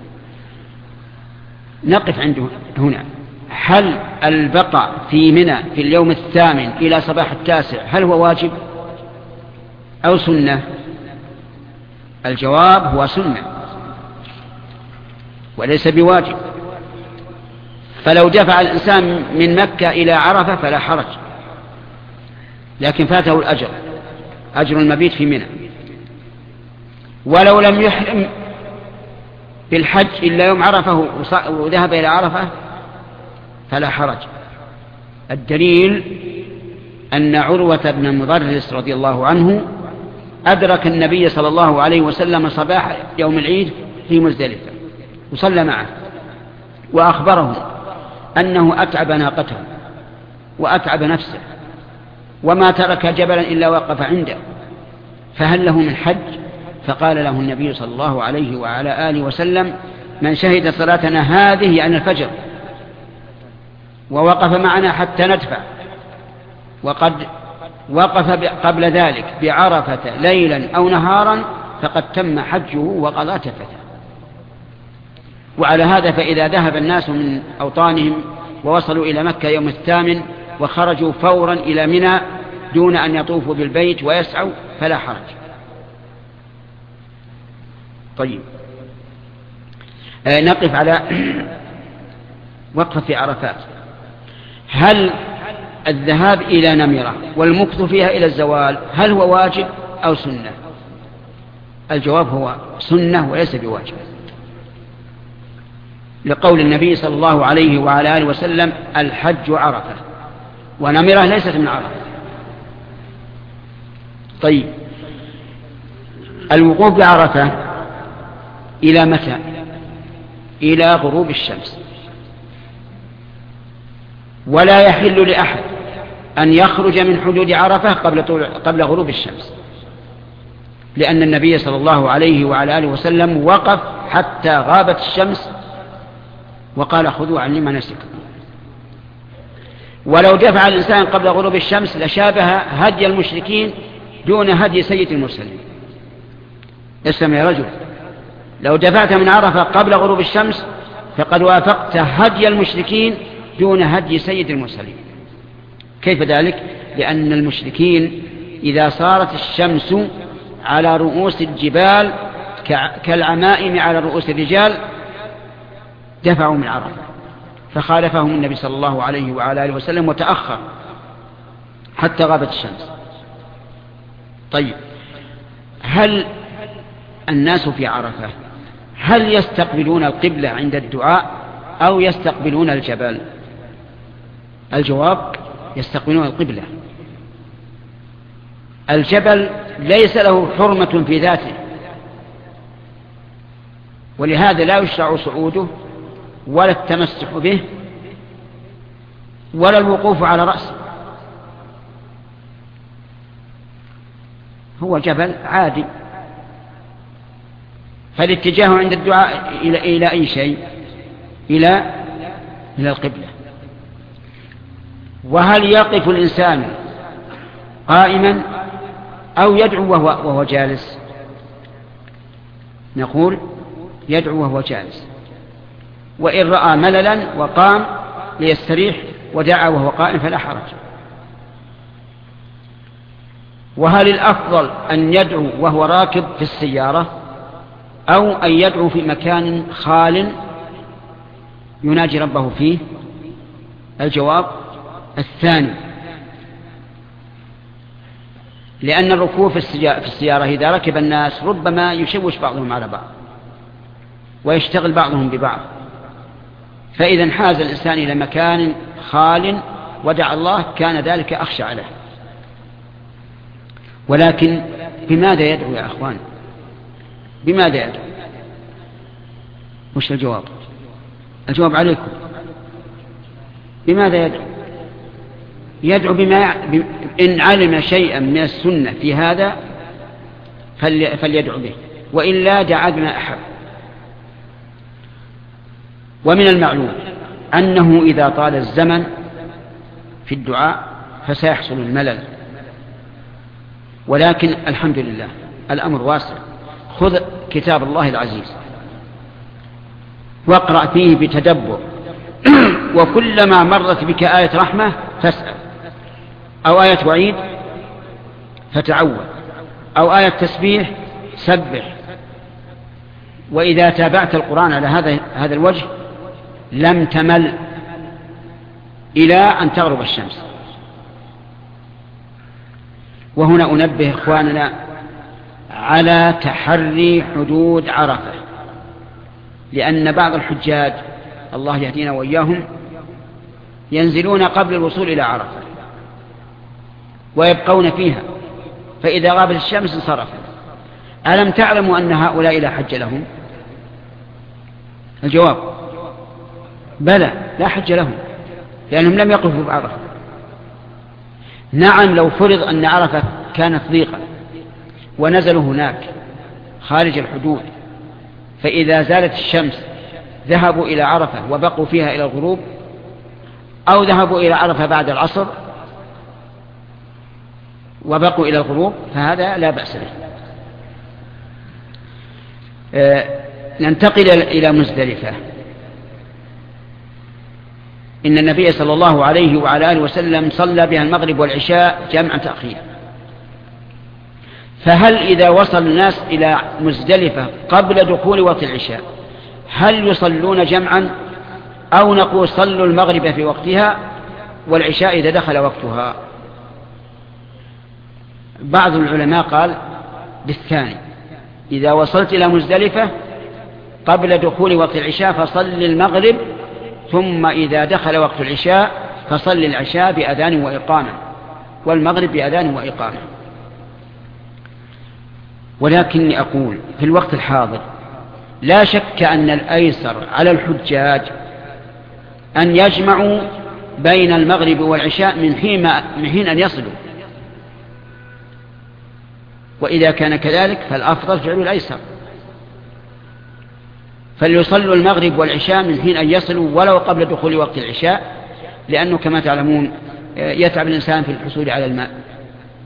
نقف عنده هنا. هل البقاء في منى في اليوم الثامن إلى صباح التاسع هل هو واجب أو سنة؟ الجواب هو سنة وليس بواجب. فلو دفع الإنسان من مكة إلى عرفة فلا حرج، لكن فاته الأجر، أجر المبيت في منى. ولو لم يحرم بالحج إلا يوم عرفة وذهب إلى عرفة فلا حرج. الدليل أن عروة بن مضرس رضي الله عنه أدرك النبي صلى الله عليه وسلم صباح يوم العيد في مزدلفة وصلى معه، وأخبره أنه أتعب ناقته وأتعب نفسه وما ترك جبلا إلا وقف عنده، فهل له من حج؟ فقال له النبي صلى الله عليه وعلى آله وسلم من شهد صلاتنا هذه عن الفجر ووقف معنا حتى ندفع، وقد وقف قبل ذلك بعرفة ليلا أو نهارا فقد تم حجه وقضى تفته. وعلى هذا فإذا ذهب الناس من أوطانهم ووصلوا إلى مكة يوم الثامن وخرجوا فورا إلى منى دون أن يطوفوا بالبيت ويسعوا فلا حرج. طيب، آه نقف على وقفة في عرفات. هل الذهاب إلى نمرة والمكث فيها إلى الزوال هل هو واجب أو سنة؟ الجواب هو سنة وليس بواجب، لقول النبي صلى الله عليه وعلى آله وسلم الحج عرفة، ونمرة ليست من عرفة. طيب، الوقوف بعرفة إلى متى؟ إلى غروب الشمس، ولا يحل لأحد أن يخرج من حدود عرفة قبل, طول قبل غروب الشمس، لأن النبي صلى الله عليه وعلى آله وسلم وقف حتى غابت الشمس وقال خذوا عني مناسككم. ولو دفع الإنسان قبل غروب الشمس لشابه هدي المشركين دون هدي سيد المرسلين. اسلم يا رجل، لو دفعت من عرفة قبل غروب الشمس فقد وافقت هدي المشركين دون هدي سيد المرسلين. كيف ذلك؟ لأن المشركين إذا صارت الشمس على رؤوس الجبال كالعمائم على رؤوس الرجال دفعوا من عرفة، فخالفهم النبي صلى الله عليه وعلى آله وسلم وتأخر حتى غابت الشمس. طيب، هل الناس في عرفة هل يستقبلون القبلة عند الدعاء أو يستقبلون الجبل؟ الجواب: يستقبلون القبلة. الجبل ليس له حرمة في ذاته، ولهذا لا يشرع صعوده ولا التمسح به ولا الوقوف على رأسه، هو جبل عادي. فالاتجاه عند الدعاء إلى, إلى أي شيء؟ إلى إلى القبلة. وهل يقف الإنسان قائما أو يدعو وهو, وهو جالس؟ نقول يدعو وهو جالس، وإن رأى مللا وقام ليستريح ودعا وهو قائم فلا حرج. وهل الأفضل أن يدعو وهو راكب في السيارة أو أن يدعو في مكان خال يناجي ربه فيه؟ الجواب: الثاني، لأن الركوب في السيارة إذا ركب الناس ربما يشوش بعضهم على بعض ويشتغل بعضهم ببعض، فإذا انحاز الإنسان إلى مكان خال ودعا الله كان ذلك أخشى عليه. ولكن بماذا يدعو يا أخوان؟ بماذا يدعو؟ وش الجواب؟ الجواب عليكم. بماذا يدعو؟ يدعو بما إن علم شيئا من السنة في هذا فليدعو به، وإلا دعا بما أحب. ومن المعلوم أنه إذا طال الزمن في الدعاء فسيحصل الملل، ولكن الحمد لله الأمر واسع. خذ كتاب الله العزيز واقرأ فيه بتدبر، وكلما مرت بك آية رحمة فاسأل، أو آية وعيد فتعوذ، أو آية تسبيح سبح. وإذا تابعت القرآن على هذا هذا الوجه لم تمل إلى أن تغرب الشمس. وهنا أنبه إخواننا على تحري حدود عرفة، لأن بعض الحجاج الله يهدينا وإياهم ينزلون قبل الوصول إلى عرفة ويبقون فيها، فإذا غابت الشمس انصرفوا. ألم تعلموا أن هؤلاء لا حج لهم؟ الجواب: بلى، لا حج لهم، لأنهم لم يقفوا بعرفة. نعم، لو فرض أن عرفة كانت ضيقا ونزلوا هناك خارج الحدود، فإذا زالت الشمس ذهبوا إلى عرفة وبقوا فيها إلى الغروب، أو ذهبوا إلى عرفة بعد العصر وبقوا إلى الغروب، فهذا لا بأس به. آه ننتقل إلى مزدلفة. إن النبي صلى الله عليه وعلى آله وسلم صلى بها المغرب والعشاء جمع تأخير. فهل إذا وصل الناس إلى مزدلفة قبل دخول وقت العشاء هل يصلون جمعا، أو نقول صلوا المغرب في وقتها والعشاء إذا دخل وقتها؟ بعض العلماء قال بالثاني، إذا وصلت إلى مزدلفة قبل دخول وقت العشاء فصل المغرب، ثم إذا دخل وقت العشاء فصل العشاء بأذان وإقامة، والمغرب بأذان وإقامة. ولكني أقول في الوقت الحاضر لا شك أن الأيسر على الحجاج أن يجمعوا بين المغرب والعشاء من حين, من حين أن يصلوا، وإذا كان كذلك فالأفضل فعل الأيسر، فليصلوا المغرب والعشاء من حين أن يصلوا ولو قبل دخول وقت العشاء، لأنه كما تعلمون يتعب الإنسان في الحصول على الماء،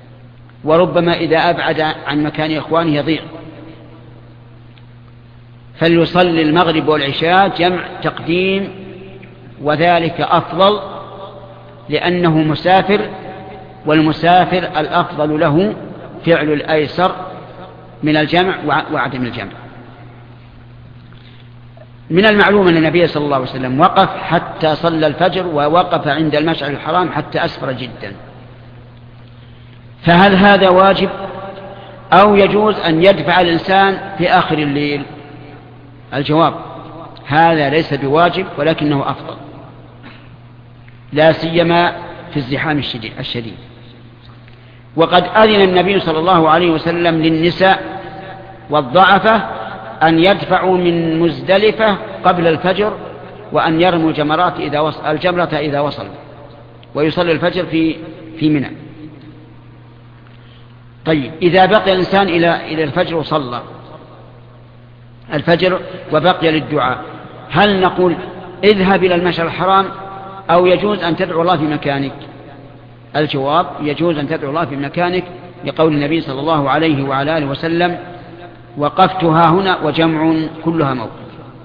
وربما إذا أبعد عن مكان إخوانه يضيع. فليصلي المغرب والعشاء جمع تقديم، وذلك أفضل لأنه مسافر، والمسافر الأفضل له فعل الأيسر من الجمع وعدم الجمع. من المعلوم أن النبي صلى الله عليه وسلم وقف حتى صلى الفجر، ووقف عند المشعر الحرام حتى أسفر جدا، فهل هذا واجب أو يجوز أن يدفع الإنسان في آخر الليل؟ الجواب: هذا ليس بواجب، ولكنه أفضل، لا سيما في الزحام الشديد. وقد أذن النبي صلى الله عليه وسلم للنساء والضعفة أن يدفعوا من مزدلفة قبل الفجر، وأن يرموا جمرات إذا وصل الجمرة إذا وصل، ويصلي الفجر في في منى. طيب، إذا بقي الإنسان إلى إلى الفجر وصلى الفجر وبقي للدعاء، هل نقول اذهب إلى المشعر الحرام أو يجوز أن تدعو الله في مكانك؟ الجواب: يجوز أن تدعو الله في مكانك، لقول النبي صلى الله عليه وعلى آله وسلم: وقفتها هنا وجمع كلها موقف.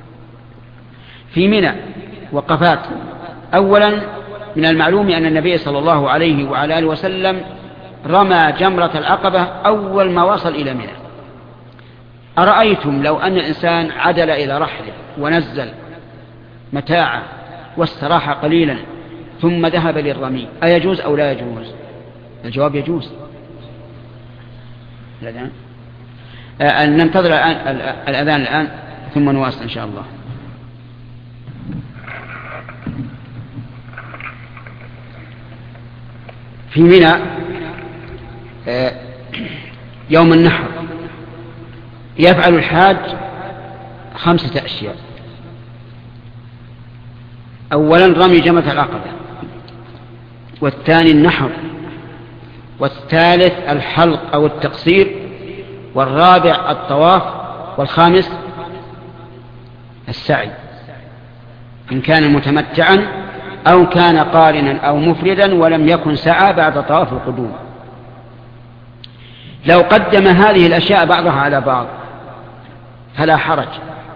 في منى وقفات. أولا، من المعلوم أن النبي صلى الله عليه وعلى آله وسلم رمى جمرة العقبة أول ما وصل إلى منى. أرأيتم لو أن الإنسان عدل إلى رحله ونزل متاعه واستراح قليلا ثم ذهب للرمي، أيجوز أو لا يجوز؟ الجواب: يجوز. الأذان أن ننتظر الآن الأذان الآن ثم نواصل إن شاء الله. في منى يوم النحر يفعل الحاج خمسة أشياء. أولا، رمي جمرة العقبة، والثاني النحر، والثالث الحلق أو التقصير، والرابع الطواف، والخامس السعي إن كان متمتعا أو كان قارنا أو مفردا ولم يكن سعى بعد طواف القدوم. لو قدم هذه الأشياء بعضها على بعض فلا حرج،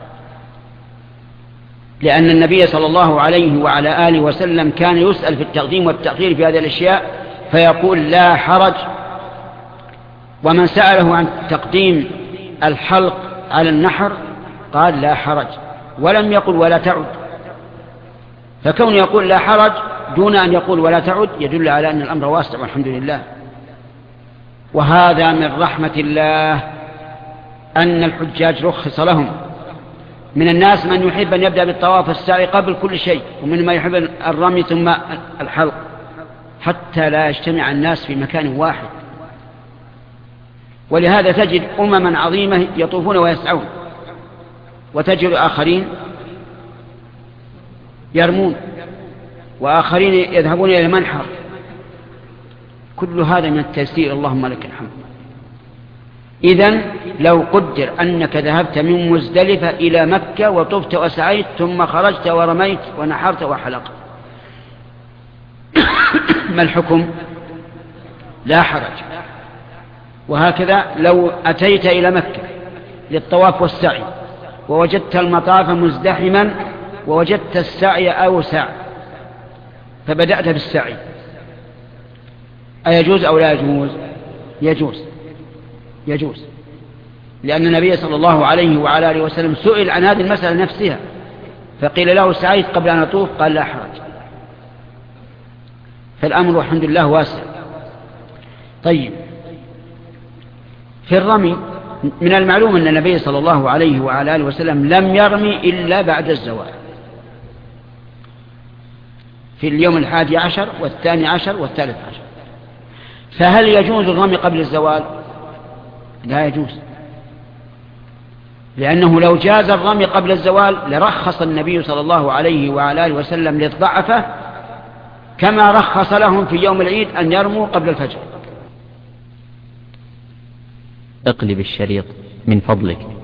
لأن النبي صلى الله عليه وعلى آله وسلم كان يسأل في التقديم والتأخير في هذه الأشياء فيقول: لا حرج. ومن سأله عن تقديم الحلق على النحر قال: لا حرج، ولم يقل ولا تعد. فكون يقول لا حرج دون أن يقول ولا تعد يدل على أن الأمر واسع والحمد لله. وهذا من رحمة الله أن الحجاج رخص لهم. من الناس من يحب أن يبدأ بالطواف والسعي قبل كل شيء، ومن ما يحب الرمي ثم الحلق، حتى لا يجتمع الناس في مكان واحد. ولهذا تجد أمما عظيمة يطوفون ويسعون، وتجد آخرين يرمون، وآخرين يذهبون إلى المنحر. كل هذا من التيسير، اللهم لك الحمد. إذن لو قدر أنك ذهبت من مزدلفة إلى مكة وطفت وسعيت ثم خرجت ورميت ونحرت وحلقت، ما الحكم؟ لا حرج. وهكذا لو أتيت إلى مكة للطواف والسعي ووجدت المطاف مزدحما ووجدت السعي أوسع فبدأت بالسعي، أيجوز أو لا يجوز؟ يجوز يجوز لأن النبي صلى الله عليه وعلى آله وسلم سئل عن هذه المسألة نفسها فقيل له: سعيت قبل أن أطوف؟ قال: لا حرج. فالأمر الحمد لله واسع. طيب، في الرمي من المعلوم أن النبي صلى الله عليه وعلى آله وسلم لم يرمي إلا بعد الزوال، في اليوم الحادي عشر والثاني عشر والثالث عشر. فهل يجوز الرمي قبل الزوال؟ لا يجوز، لأنه لو جاز الرمي قبل الزوال لرخص النبي صلى الله عليه وعلى آله وسلم للضعفة كما رخص لهم في يوم العيد أن يرموا قبل الفجر. اقلب الشريط من فضلك.